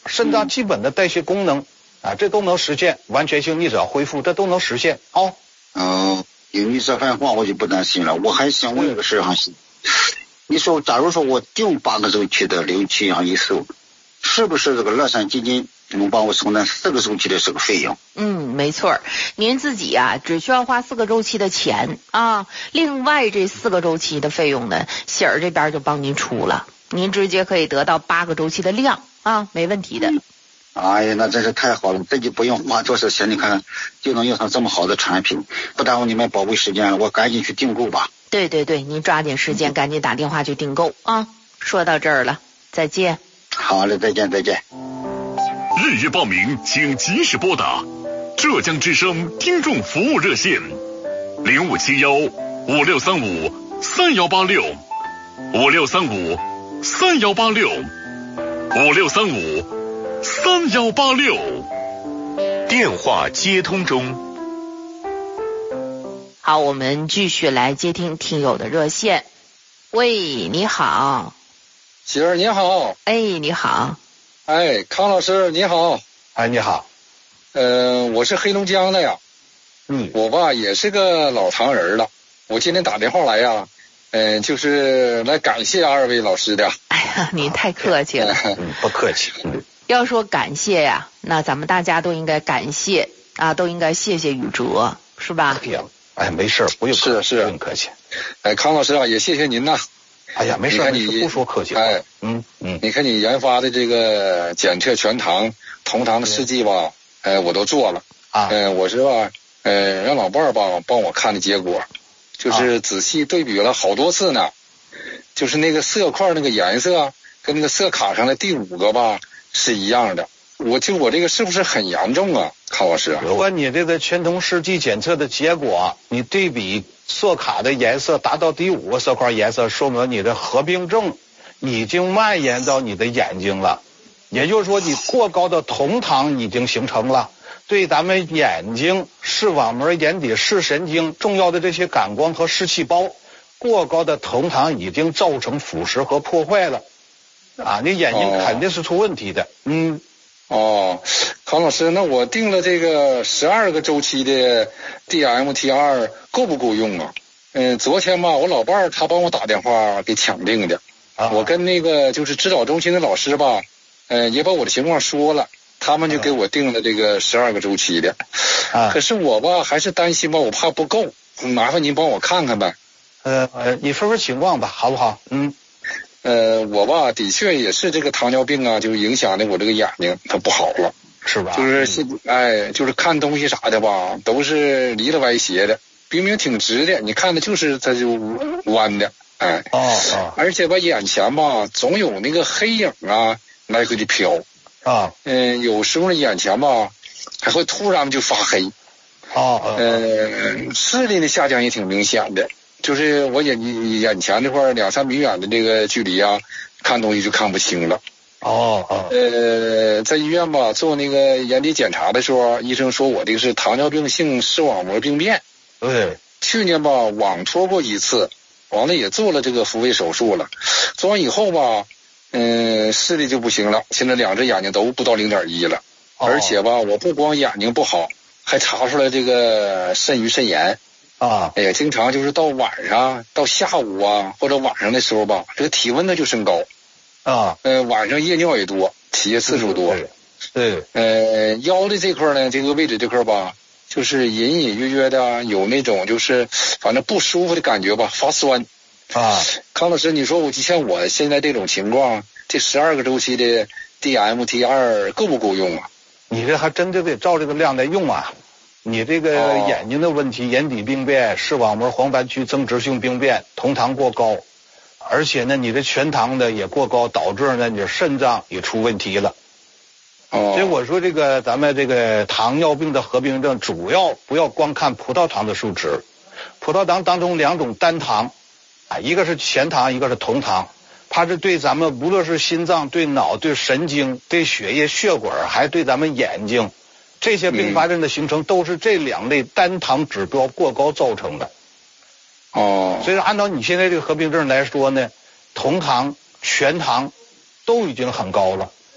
肾脏基本的代谢功能啊，这都能实现完全性逆转恢复，这都能实现啊。 哦，有你这番话我就不担心了。我还想问一个事哈，你说假如说我定八个周期的零七氧一素，是不是这个乐善基金能帮我承担四个周期的这个费用？ 嗯，没错，您自己啊只需要花四个周期的钱啊，另外这四个周期的费用呢，喜儿这边就帮您出了，您直接可以得到八个周期的量啊，没问题的。嗯， 哎呀，那真是太好了，这就不用花多少钱，你看就能用上这么好的产品，不耽误你们宝贵时间了，我赶紧去订购吧。 对对对，您抓紧时间，赶紧打电话去订购啊！说到这儿了，再见。 好嘞，再见再见。 预约报名请及时拨打浙江之声听众服务热线零五七幺五六三五三幺八六五六三五三幺八六五六三五三幺八六。 电话接通中。 好，我们继续来接听听友的热线。喂，你好。 媳妇儿你好。 哎，你好。 哎，康老师你好。 哎，你好。 呃，我是黑龙江的呀。 嗯。 我吧也是个老唐人了，我今天打电话来呀，嗯、呃，就是来感谢二位老师的。 哎呀，您太客气了。 嗯，不客气。 要说感谢呀，那咱们大家都应该感谢啊，都应该谢谢宇哲，是吧？ 哎，没事，不用是是， 不用客气。 哎，康老师啊，也谢谢您呐。 哎呀，没事， 你看你不说客气。 哎， 嗯嗯， 你看你研发的这个检测全糖、同糖的试剂吧，哎，我都做了啊。 嗯、呃，我是吧，呃，让老伴儿吧帮我看的结果，就是仔细对比了好多次呢，就是那个色块那个颜色跟那个色卡上的第五个吧是一样的。我就我这个是不是很严重啊，康老师？ 如果你这个全酮试剂检测的结果，你对比色卡的颜色达到第五个色块颜色，说明你的合并症已经蔓延到你的眼睛了。也就是说，你过高的酮糖已经形成了，对咱们眼睛、视网膜、眼底视神经重要的这些感光和视细胞，过高的酮糖已经造成腐蚀和破坏了啊！你眼睛肯定是出问题的。哦、嗯。 哦，康老师，那我定了这个十二个周期的 D M T 二 够不够用啊？嗯，昨天吧，我老伴儿他帮我打电话给抢定的。啊，我跟那个就是指导中心的老师吧，嗯，也把我的情况说了，他们就给我定了这个十二个周期的。啊，可是我吧还是担心吧，我怕不够，麻烦您帮我看看呗。 呃呃，你说说情况吧，好不好？嗯。 呃，我吧的确也是这个糖尿病啊，就影响的我这个眼睛它不好了， 是吧？ 就是现哎，就是看东西啥的吧，都是离了歪斜的，明明挺直的，你看的就是它就弯的，哎。 哦哦。 而且吧，眼前吧总有那个黑影啊来回的飘。 啊。 嗯、呃，有时候眼前吧还会突然就发黑。 哦哦。 呃，视力的下降也挺明显的。就是我眼眼前这块两三米远的这个距离啊，看东西就看不清了。 哦哦。 呃，在医院吧做那个眼底检查的时候，医生说我这个是糖尿病性视网膜病变。 对。 去年吧网脱过一次，完了也做了这个复位手术了。做完以后吧，嗯、呃，视力就不行了，现在两只眼睛都不到零点一了。哦。而且吧，我不光眼睛不好，还查出来这个肾盂肾炎。 啊， 哎呀，经常就是到晚上、到下午啊，或者晚上的时候吧，这个体温呢就升高。 啊， 呃，晚上夜尿也多，起夜次数多。 对。 呃，腰的这块呢，这个位置这块吧，就是隐隐约约的有那种就是反正不舒服的感觉吧，发酸。 啊， 康老师，你说我就像我现在这种情况，这十二个周期的 D M T 二 够不够用啊？ 你这还真就得照这个量来用啊。你这个眼睛的问题，眼底病变、视网膜黄斑区增殖性病变、酮糖过高，而且呢，你的全糖的也过高，导致呢，你的肾脏也出问题了。 哦。 所以我说这个咱们这个糖尿病的合并症，主要不要光看葡萄糖的数值，葡萄糖当中两种单糖啊，一个是全糖，一个是酮糖，它是对咱们无论是心脏、对脑、对神经、对血液血管，还对咱们眼睛。这些并发症的形成都是这两类单糖指标过高造成的。 哦， 所以按照你现在这个合并症来说呢，酮糖、全糖都已经很高了，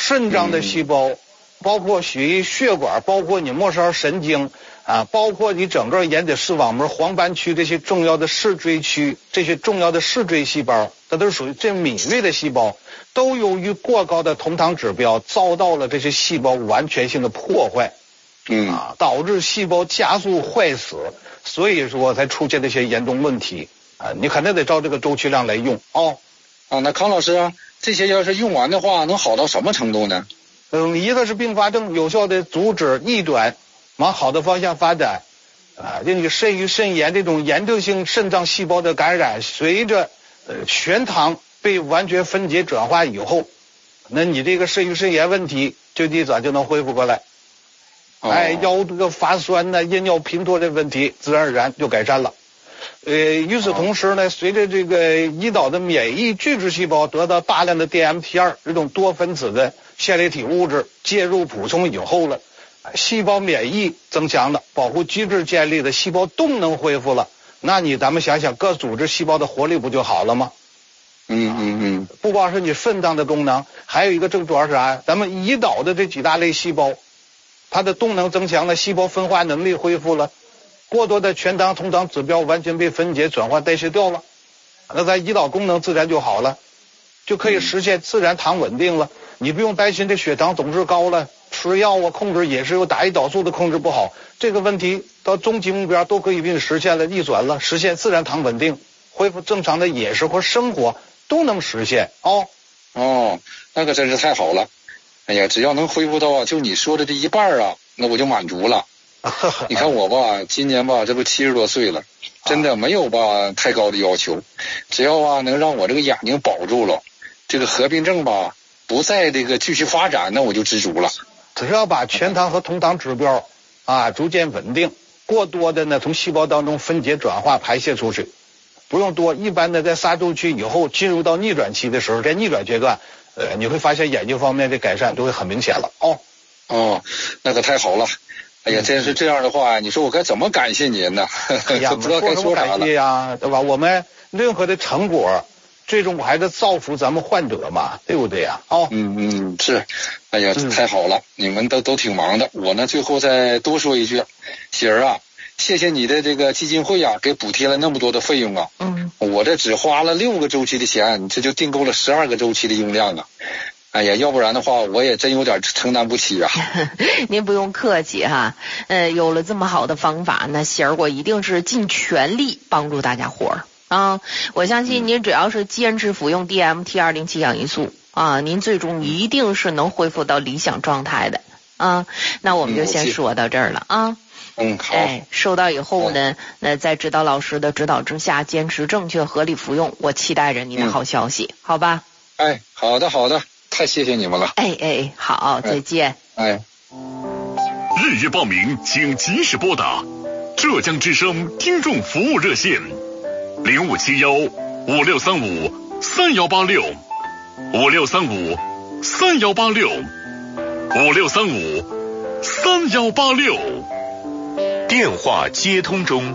肾脏的细胞，包括血液血管，包括你末梢神经啊，包括你整个眼底视网膜、黄斑区这些重要的视锥区，这些重要的视锥细胞，它都是属于最敏锐的细胞，都由于过高的酮糖指标遭到了这些细胞完全性的破坏， 嗯啊，导致细胞加速坏死，所以说才出现这些严重问题啊。你肯定得照这个周期量来用哦。 啊，那康老师啊，这些要是用完的话，能好到什么程度呢？ 嗯，一个是并发症有效的阻止逆转，往好的方向发展啊。这个肾盂肾炎这种炎症性肾脏细胞的感染，随着呃全糖被完全分解转化以后，那你这个肾盂肾炎问题就地转就能恢复过来。 哦、 哎，腰这个发酸呢、夜尿频脱的问题，自然而然就改善了。呃，与此同时呢，随着这个胰岛的免疫巨噬细胞得到大量的 D M T 二 这种多分子的线粒体物质介入补充以后了，细胞免疫增强了，保护机制建立的，细胞动能恢复了，那你咱们想想各组织细胞的活力不就好了吗？ 嗯嗯嗯， 不光是你肾脏的功能，还有一个症状是啥？咱们胰岛的这几大类细胞，它的动能增强了，细胞分化能力恢复了，过多的全糖酮糖指标完全被分解转化代谢掉了，那咱胰岛功能自然就好了，就可以实现自然糖稳定了。你不用担心这血糖总是高了，吃药啊控制饮食又打胰岛素的控制不好，这个问题到终极目标都可以给你实现了，逆转了，实现自然糖稳定，恢复正常的饮食或生活都能实现哦。 哦，那可真是太好了。哎呀，只要能恢复到啊，就你说的这一半啊，那我就满足了。你看我吧，今年吧，这不七十多岁了，真的没有吧太高的要求，只要啊能让我这个眼睛保住了，这个合并症吧不再这个继续发展，那我就知足了。 只要把全糖和酮糖指标啊逐渐稳定，过多的呢从细胞当中分解转化排泄出去，不用多，一般的在仨周期以后进入到逆转期的时候，在逆转阶段，呃，你会发现眼睛方面的改善都会很明显了哦。 哦，那可太好了。哎呀，真是这样的话，你说我该怎么感谢您呢？ 哎呀， 不知道该说啥了。 感谢呀，对吧？我们任何的成果，最终还是造福咱们患者嘛，对不对呀？哦， 嗯嗯是。哎呀，太好了，你们都都挺忙的。我呢，最后再多说一句，喜儿啊，谢谢你的这个基金会啊，给补贴了那么多的费用啊。 嗯， 我这只花了六个周期的钱，这就订购了十二个周期的用量啊。哎呀，要不然的话，我也真有点承担不起啊。 您不用客气哈，呃，有了这么好的方法，那喜儿我一定是尽全力帮助大家伙儿啊！我相信您只要是坚持服用 D M T 二零七 养胰素啊，您最终一定是能恢复到理想状态的啊。那我们就先说到这儿了啊。 嗯，好。 哎，收到以后呢，那在指导老师的指导之下，坚持正确合理服用，我期待着您的好消息，嗯、好吧？ 哎，好的好的。太谢谢你们了！ 哎哎，好，再见。 哎，哎预约报名请及时拨打浙江之声听众服务热线零五七幺五六三五三幺八六五六三五三幺八六五六三五三幺八六。 电话接通中。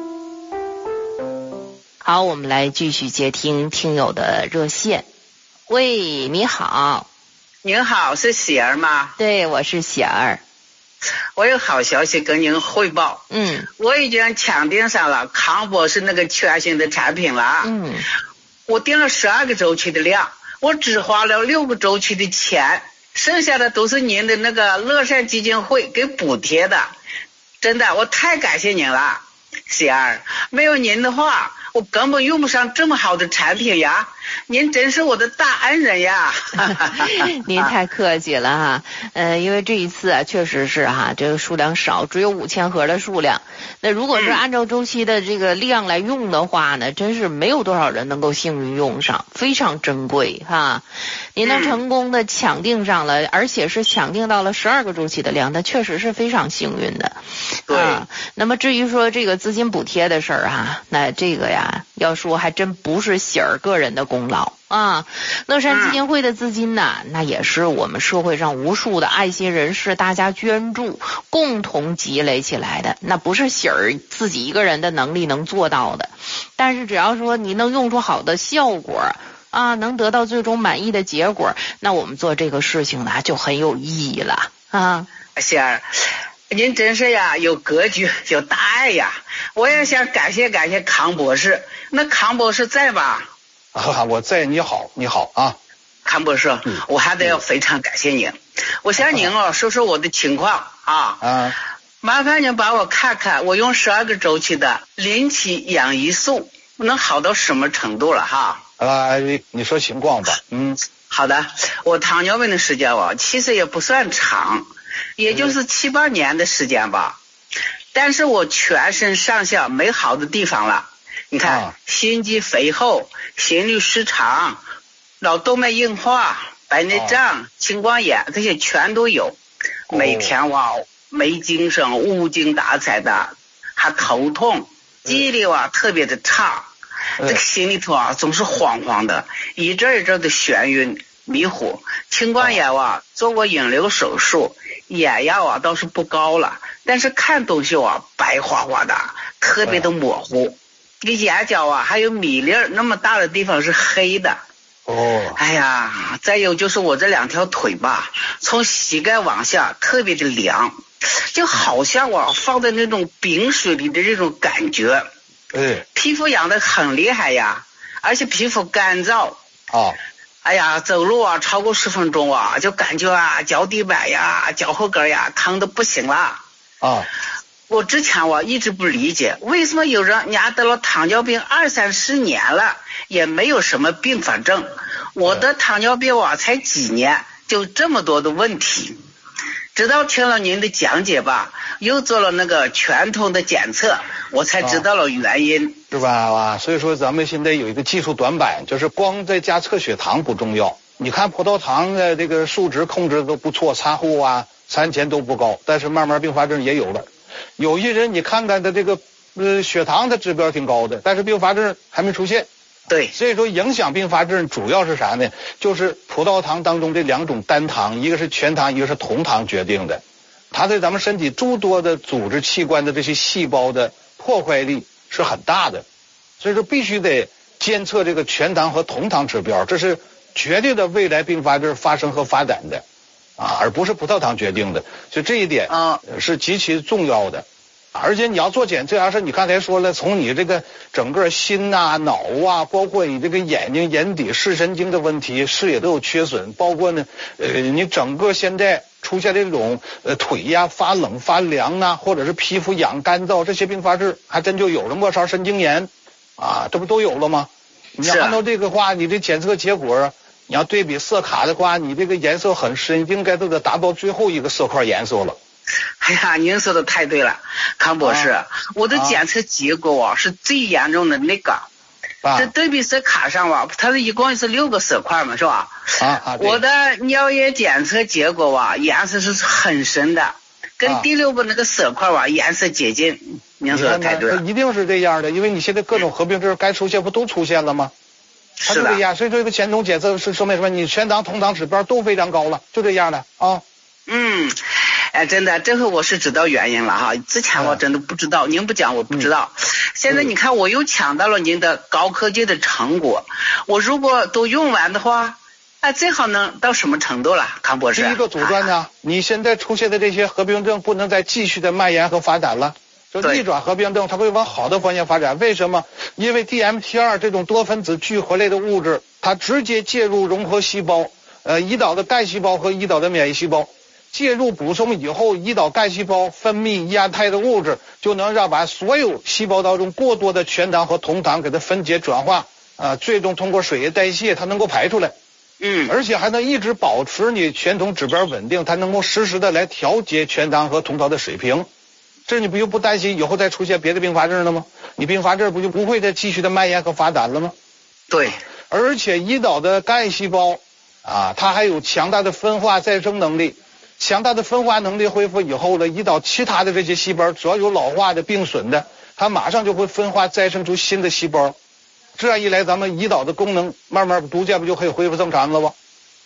好，我们来继续接听听友的热线。喂，你好。 您好，是喜儿吗？ 对，我是喜儿。 我有好消息跟您汇报。 嗯， 我已经抢订上了康博士那个全新的产品了。 嗯， 我订了十二个周期的量，我只花了六个周期的钱，剩下的都是您的那个乐善基金会给补贴的。真的，我太感谢您了，喜儿。没有您的话，我根本用不上这么好的产品呀，您真是我的大恩人呀。 您太客气了哈，呃，因为这一次啊，确实是哈，这个数量少，只有五千盒的数量。那如果是按照周期的这个量来用的话呢，真是没有多少人能够幸运用上，非常珍贵哈。您能成功的抢订上了，而且是抢订到了十二个周期的量，那确实是非常幸运的。 对。 啊，那么至于说这个资金补贴的事儿啊，那这个呀，要说还真不是喜儿个人的功劳啊。乐善基金会的资金呢，那也是我们社会上无数的爱心人士大家捐助共同积累起来的，那不是喜儿自己一个人的能力能做到的。但是只要说你能用出好的效果， 啊，能得到最终满意的结果，那我们做这个事情呢就很有意义了啊。 仙儿，您真是呀有格局有大爱呀！我也想感谢感谢康博士。那康博士在吧？ 啊，我在。你好，你好啊， 康博士，嗯、我还得要非常感谢您。我向您哦说说我的情况啊。啊。麻烦您帮我看看，我用十二个周期的灵气养胰素能好到什么程度了哈？ 啊，你说情况吧。嗯， 好的。我糖尿病的时间吧，其实也不算长，也就是七八年的时间吧。但是我全身上下没好的地方了。你看，啊、心肌肥厚、心律失常、脑动脉硬化、白内障、啊、青光眼，这些全都有。哦、每天哇。没精神，无精打采的，还头痛，记忆力啊、嗯、特别的差，嗯、这个心里头啊总是慌慌的，一阵一阵的眩晕迷糊。青光眼啊、哦、做过引流手术，眼压啊倒是不高了，但是看东西啊白花花的，特别的模糊。这、嗯、眼角啊还有米粒那么大的地方是黑的。哦，哎呀，再有就是我这两条腿吧，从膝盖往下特别的凉。就好像我放在那种冰水里的这种感觉，嗯，皮肤痒得很厉害呀，而且皮肤干燥啊，哎呀，走路啊超过十分钟啊，就感觉啊脚底板呀、脚后跟呀疼得不行了啊。我之前我一直不理解，为什么有人人家得了糖尿病二三十年了，也没有什么并发症，我得糖尿病啊才几年就这么多的问题。直到听了您的讲解吧，又做了那个全通的检测，我才知道了原因，啊、 是吧？啊，所以说咱们现在有一个技术短板，就是光在家测血糖不重要。你看葡萄糖的这个数值控制都不错，餐后啊、餐前都不高，但是慢慢并发症也有了。有一人你看看他这个呃血糖的指标挺高的，但是并发症还没出现。 对， 所以说影响并发症主要是啥呢？就是葡萄糖当中这两种单糖，一个是全糖，一个是同糖决定的。它对咱们身体诸多的组织器官的这些细胞的破坏力是很大的，所以说必须得监测这个全糖和同糖指标，这是决定的未来并发症发生和发展的啊，而不是葡萄糖决定的。所以这一点啊是极其重要的。而且你要做检测，要是你刚才说了，从你这个整个心啊、脑啊，包括你这个眼睛、眼底、视神经的问题，视野都有缺损，包括呢，呃，你整个现在出现这种呃腿呀、啊、发冷发凉啊，或者是皮肤痒干燥这些并发症，还真就有了末梢神经炎啊，这不都有了吗？你要按照这个话，你这检测结果，你要对比色卡的话，你这个颜色很深，应该都得达到最后一个色块颜色了。 哎呀，您说的太对了，康博士，啊、我的检测结果啊是最严重的那个。啊、这对比色卡上吧，它是一共是六个色块嘛，是吧？啊啊！我的尿液检测结果吧，颜色是很深的，跟第六个那个色块吧颜色接近。您说的太对了， 一定是这样的，因为你现在各种合并症该出现不都出现了吗？它是这样，所以说这个全通检测是说明什么？你全糖、同糖指标都非常高了，就这样的啊。 嗯。哎，真的，这回我是知道原因了哈。之前我真的不知道，嗯、您不讲我不知道。嗯、现在你看，我又抢到了您的高科技的成果。我如果都用完的话，哎，最好能到什么程度了，康博士？ 第一个阻断呢，啊、你现在出现的这些合并症不能再继续的蔓延和发展了。就逆转合并症，它会往好的方向发展。为什么？因为 D M T 二 这种多分子聚合类的物质，它直接介入融合细胞，呃，胰岛的干细胞和胰岛的免疫细胞。介入补充以后，胰岛干细胞分泌胰氨肽的物质，就能让把所有细胞当中过多的全糖和同糖给它分解转化，啊、呃，最终通过水液代谢，它能够排出来。嗯，而且还能一直保持你全酮指标稳定，它能够实时的来调节全糖和同糖的水平。这你不就不担心以后再出现别的并发症了吗？你并发症不就不会再继续的蔓延和发展了吗？ 对， 而且胰岛的干细胞啊，它还有强大的分化再生能力。强大的分化能力恢复以后呢，胰岛其他的这些细胞只要有老化的病损的，它马上就会分化再生出新的细胞。这样一来，咱们胰岛的功能慢慢逐渐不就可以恢复正常了吗？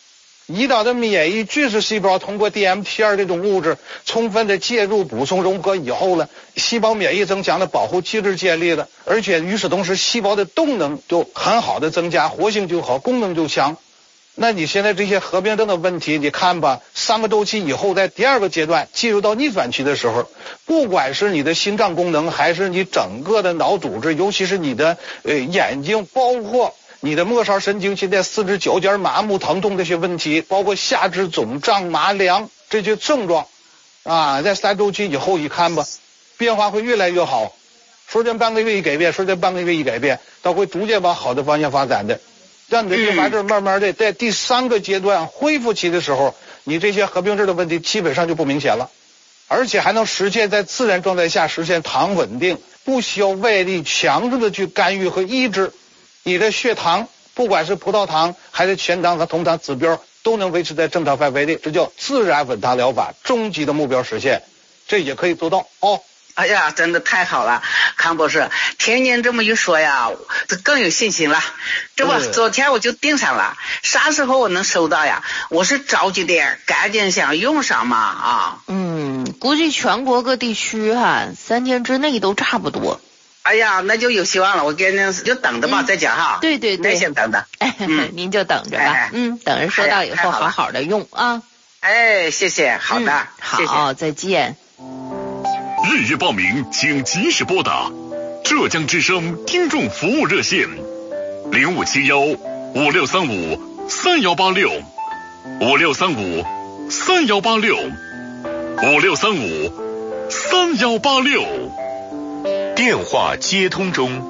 胰岛的免疫巨噬细胞通过 D M T 二 这种物质充分的介入补充融合以后呢，细胞免疫增强了，保护机制建立了，而且与此同时细胞的动能就很好的增加，活性就好，功能就强。那你现在这些合并症的问题，你看吧，三个周期以后在第二个阶段进入到逆转期的时候，不管是你的心脏功能还是你整个的脑组织，尤其是你的呃眼睛，包括你的末梢神经，现在四肢脚尖麻木疼痛这些问题，包括下肢肿胀麻凉这些症状啊，在三周期以后一看吧，变化会越来越好，时间半个月一改变，时间半个月一改变，它会逐渐往好的方向发展的，让你的并发症慢慢的在第三个阶段恢复期的时候，你这些合并症的问题基本上就不明显了，而且还能实现在自然状态下实现糖稳定，不需要外力强制的去干预和抑制。你的血糖不管是葡萄糖还是全糖和酮糖指标都能维持在正常范围内，这叫自然稳糖疗法，终极的目标实现，这也可以做到哦。 哎呀，真的太好了，康博士，听您这么一说呀，这更有信心了。这不，昨天我就订上了，啥时候我能收到呀？我是着急点，赶紧想用上嘛啊。 嗯，估计全国各地区哈，三天之内都差不多。 哎呀，那就有希望了，我跟您就等着吧，嗯、再讲哈。 对对对， 耐心等等。 嗯，您就等着吧。哎、嗯，等着收到以后好好的用啊。 哎，谢谢，好的，嗯、 好，谢谢再见。 预约报名请及时拨打浙江之声听众服务热线零五七幺五六三五三幺八六五六三五三幺八六五六三五三幺八六。 电话接通中。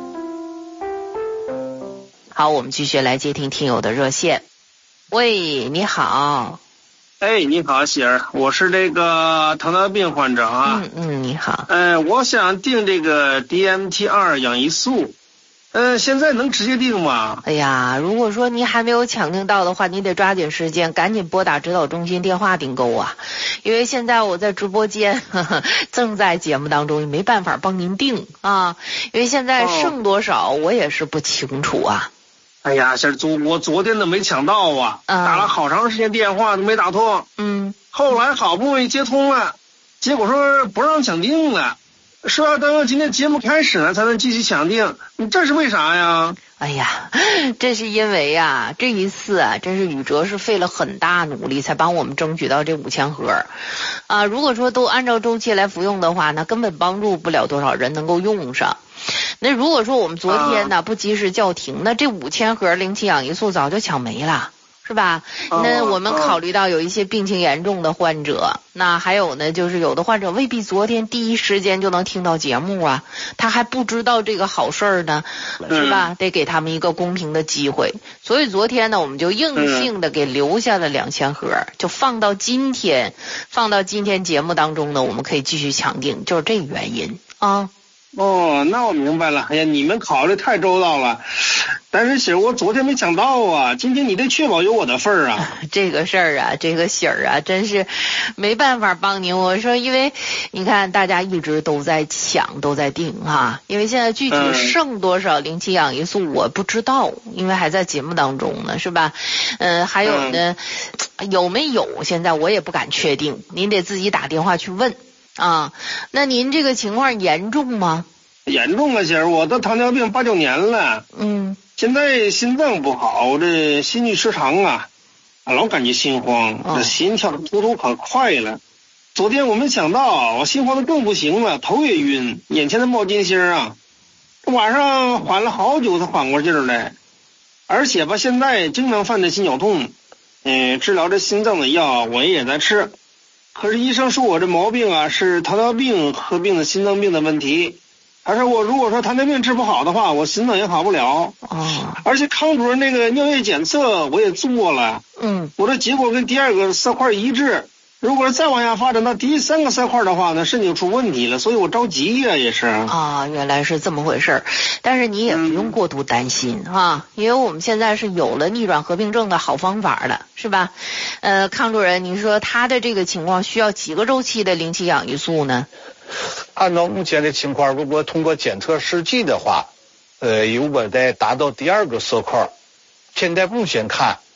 好，我们继续来接听听友的热线。喂，你好。 哎，你好，喜儿，我是这个糖尿病患者啊。 嗯嗯，你好。 嗯、呃，我想订这个 D M T 二 氧胰素，嗯、呃，现在能直接订吗？ 哎呀，如果说您还没有抢订到的话，你得抓紧时间，赶紧拨打指导中心电话订购啊。因为现在我在直播间呵呵正在节目当中，也没办法帮您订啊。因为现在剩多少、哦、我也是不清楚啊。 哎呀，这昨我昨天都没抢到啊，嗯、打了好长时间电话都没打通。 嗯， 后来好不容易接通了，结果说不让抢订了，说要等到今天节目开始呢才能继续抢订，你这是为啥呀？ 哎呀，这是因为啊，这一次啊，真是宇哲是费了很大努力才帮我们争取到这五千盒啊。如果说都按照周期来服用的话，那根本帮助不了多少人能够用上。那如果说我们昨天呢不及时叫停，那这五千盒零七氧胰素早就抢没了，是吧？那我们考虑到有一些病情严重的患者，那还有呢，就是有的患者未必昨天第一时间就能听到节目啊，他还不知道这个好事儿呢，是吧？得给他们一个公平的机会。所以昨天呢，我们就硬性的给留下了两千盒，就放到今天，放到今天节目当中呢，我们可以继续抢订，就是这个原因啊。 哦，那我明白了。哎呀，你们考虑太周到了。但是喜儿，我昨天没抢到啊，今天你得确保有我的份儿啊。 这个事儿啊，这个喜儿啊，真是没办法帮您。我说，因为你看大家一直都在抢，都在订啊。因为现在具体剩多少零七氧胰素我不知道，因为还在节目当中呢，是吧？嗯、呃，还有呢，嗯、有没有？现在我也不敢确定，您得自己打电话去问。啊，那您这个情况严重吗？ 严重了，姐儿，我得糖尿病八九年了。 嗯， 现在心脏不好，这心律失常啊，老感觉心慌，哦、这心跳突突可快了。昨天我没抢到，我心慌的更不行了，头也晕，眼前的冒金星啊，晚上缓了好久才缓过劲儿来，而且吧，现在经常犯的心绞痛，嗯、呃，治疗这心脏的药我也在吃。可是医生说我这毛病啊是糖尿病合并的心脏病的问题，他说我如果说糖尿病治不好的话，我心脏也好不了。 哦， 而且康主任那个尿液检测我也做了， 嗯， 我的结果跟第二个色块一致，如果再往下发展到第三个色块的话呢，身体就出问题了，所以我着急呀、啊、也是。 啊，原来是这么回事儿，但是你也不用过度担心、嗯、啊，因为我们现在是有了逆转合并症的好方法了，是吧？呃，康主任，你说他的这个情况需要几个周期的零七氧胰素呢？ 按照目前的情况，如果通过检测试剂的话，呃，如果在达到第二个色块，现在目前看，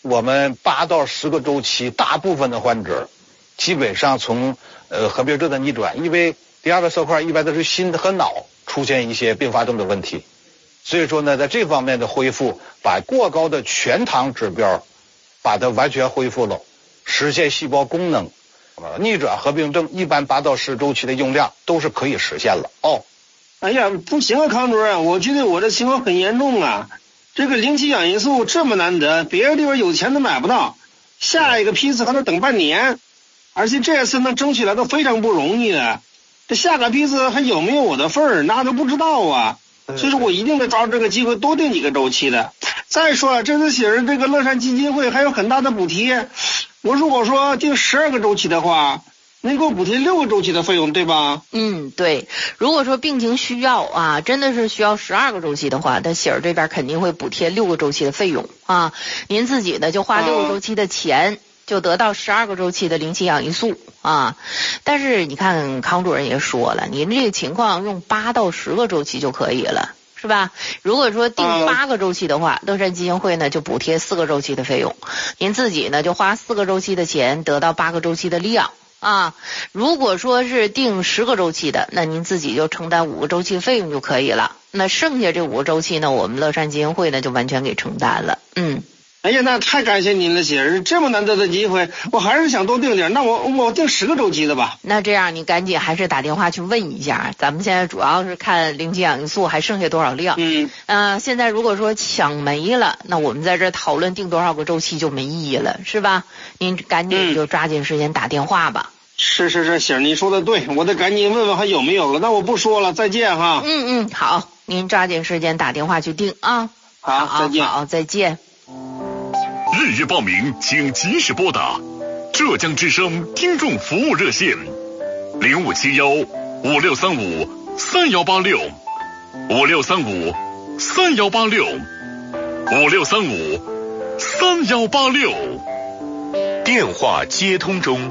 我们八到十个周期，大部分的患者基本上从呃合并症的逆转，因为第二个色块一般都是心和脑出现一些并发症的问题，所以说呢，在这方面的恢复，把过高的全糖指标把它完全恢复了，实现细胞功能。呃，逆转合并症一般八到十周期的用量都是可以实现了。哦， 哎呀，不行啊，康主任，我觉得我这情况很严重啊。这个零期氧胰素这么难得，别的地方有钱都买不到，下一个批次还得等半年，而且这次能争取来都非常不容易了。这下个批次还有没有我的份儿，那都不知道啊。所以说我一定得抓住这个机会多订几个周期的。再说这次写着这个乐善基金会还有很大的补贴，我如果说订十二个周期的话，能够补贴六个周期的费用，对吧？ 嗯，对。如果说病情需要啊，真的是需要十二个周期的话，那喜儿这边肯定会补贴六个周期的费用啊。您自己呢就花六个周期的钱，啊、就得到十二个周期的零期氧胰素啊。但是你看康主任也说了，您这个情况用八到十个周期就可以了。是吧？如果说定八个周期的话，乐善基金会呢就补贴四个周期的费用，您自己呢就花四个周期的钱得到八个周期的量啊。如果说是定十个周期的，那您自己就承担五个周期的费用就可以了。那剩下这五个周期呢，我们乐善基金会呢就完全给承担了。嗯。 哎呀，那太感谢您了，姐儿，这么难得的机会，我还是想多订点，那我我订十个周期的吧。 那这样你赶紧还是打电话去问一下，咱们现在主要是看零期氧胰素还剩下多少量。 嗯。 呃，现在如果说抢没了，那我们在这讨论订多少个周期就没意义了，是吧？您赶紧就抓紧时间打电话吧。 嗯、是是是，喜儿，您说的对，我得赶紧问问还有没有了。那我不说了，再见哈。 嗯嗯，好，您抓紧时间打电话去订啊。 好， 好， 再见。 好，再见。 预约报名请及时拨打浙江之声听众服务热线零五七幺五六三五三幺八六五六三五三幺八六五六三五三幺八六。 电话接通中。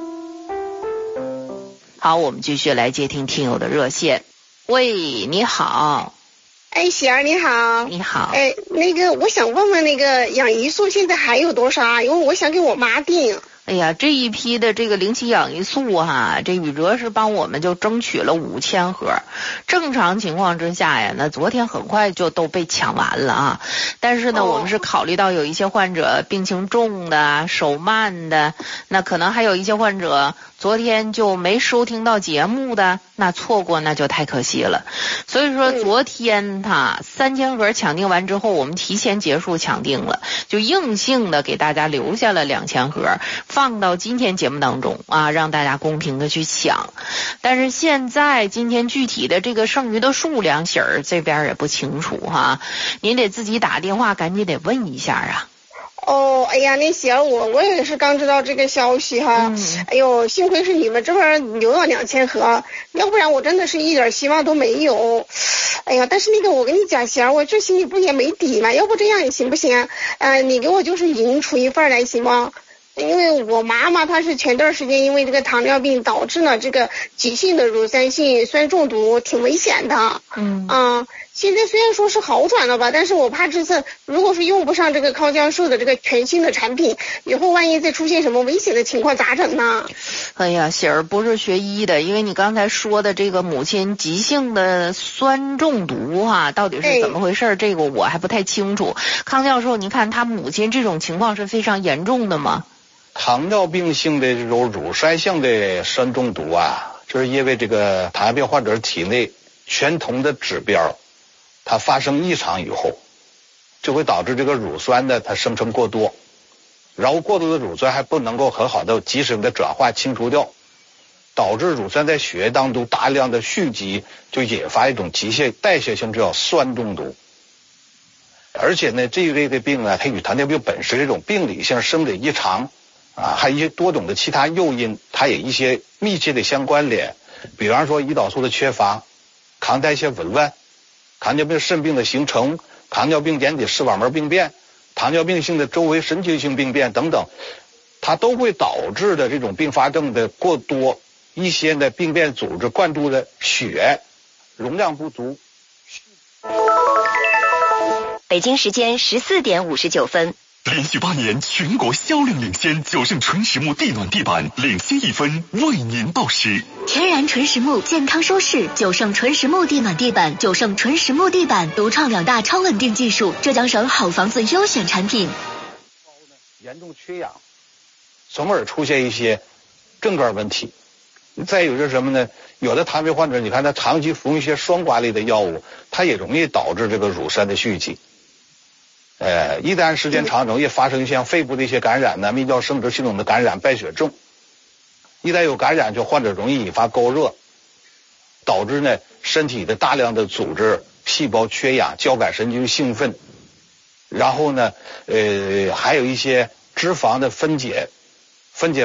好，我们继续来接听听友的热线。喂，你好。 哎，喜儿你好。 你好。 哎，那个我想问问那个氧胰素现在还有多少啊？因为我想给我妈订。 哎呀，这一批的这个零期氧胰素哈、啊，这宇哲是帮我们就争取了五千盒。正常情况之下呀，那昨天很快就都被抢完了啊。但是呢，哦、我们是考虑到有一些患者病情重的、手慢的，那可能还有一些患者昨天就没收听到节目的，那错过那就太可惜了。所以说昨天他三千盒抢订完之后，我们提前结束抢订了，就硬性的给大家留下了两千盒。放到今天节目当中啊，让大家公平的去抢。但是现在今天具体的这个剩余的数量，喜儿这边也不清楚哈，您得自己打电话赶紧得问一下啊。 哦，哎呀，那喜儿我我也是刚知道这个消息哈，嗯、哎呦，幸亏是你们这边留了两千盒，要不然我真的是一点希望都没有。哎呀，但是那个我跟你讲，喜儿，我这心里不也没底吗？要不这样也行不行？呃，你给我就是匀出一份来行吗？因为我妈妈她是前段时间因为这个糖尿病导致了这个急性的乳酸性酸中毒，挺危险的。嗯啊，现在虽然说是好转了吧，但是我怕这次如果是用不上这个康江树的这个全新的产品，以后万一再出现什么危险的情况咋整呢？ 哎呀，喜儿不是学医的，因为你刚才说的这个母亲急性的酸中毒哈、啊，到底是怎么回事、哎、这个我还不太清楚。康教授，您看他母亲这种情况是非常严重的吗？ 糖尿病性的这种乳酸性的酸中毒啊，就是因为这个糖尿病患者体内全酮的指标它发生异常以后，就会导致这个乳酸呢它生成过多，然后过多的乳酸还不能够很好的及时的转化清除掉，导致乳酸在血液当中大量的蓄积，就引发一种急性代谢性叫酸中毒。而且呢，这一类的病啊，它与糖尿病本身这种病理性生理异常啊，还有一些多种的其他诱因，它有一些密切的相关联。比方说胰岛素的缺乏、抗代谢紊乱、糖尿病肾病的形成、糖尿病眼底视网膜病变、糖尿病性的周围神经性病变等等，它都会导致的这种并发症的过多，一些的病变组织灌注的血容量不足。 北京时间十四点五十九分。 连续八年全国销量领先，九盛纯实木地暖地板领先一分，为您报时。 天然纯实木，健康舒适，九盛纯实木地暖地板，九盛纯实木地板独创两大超稳定技术，浙江省好房子优选产品。 严重缺氧，从而出现一些症状问题。再有就是什么呢？有的糖尿病患者，你看他长期服用一些双胍类的药物，它也容易导致这个乳酸的蓄积。呃，一旦时间长，容易发生像肺部的一些感染呢，泌尿生殖系统的感染、败血症。一旦有感染，就患者容易引发高热，导致呢身体的大量的组织细胞缺氧、交感神经兴奋，然后呢，呃，还有一些脂肪的分解，分解。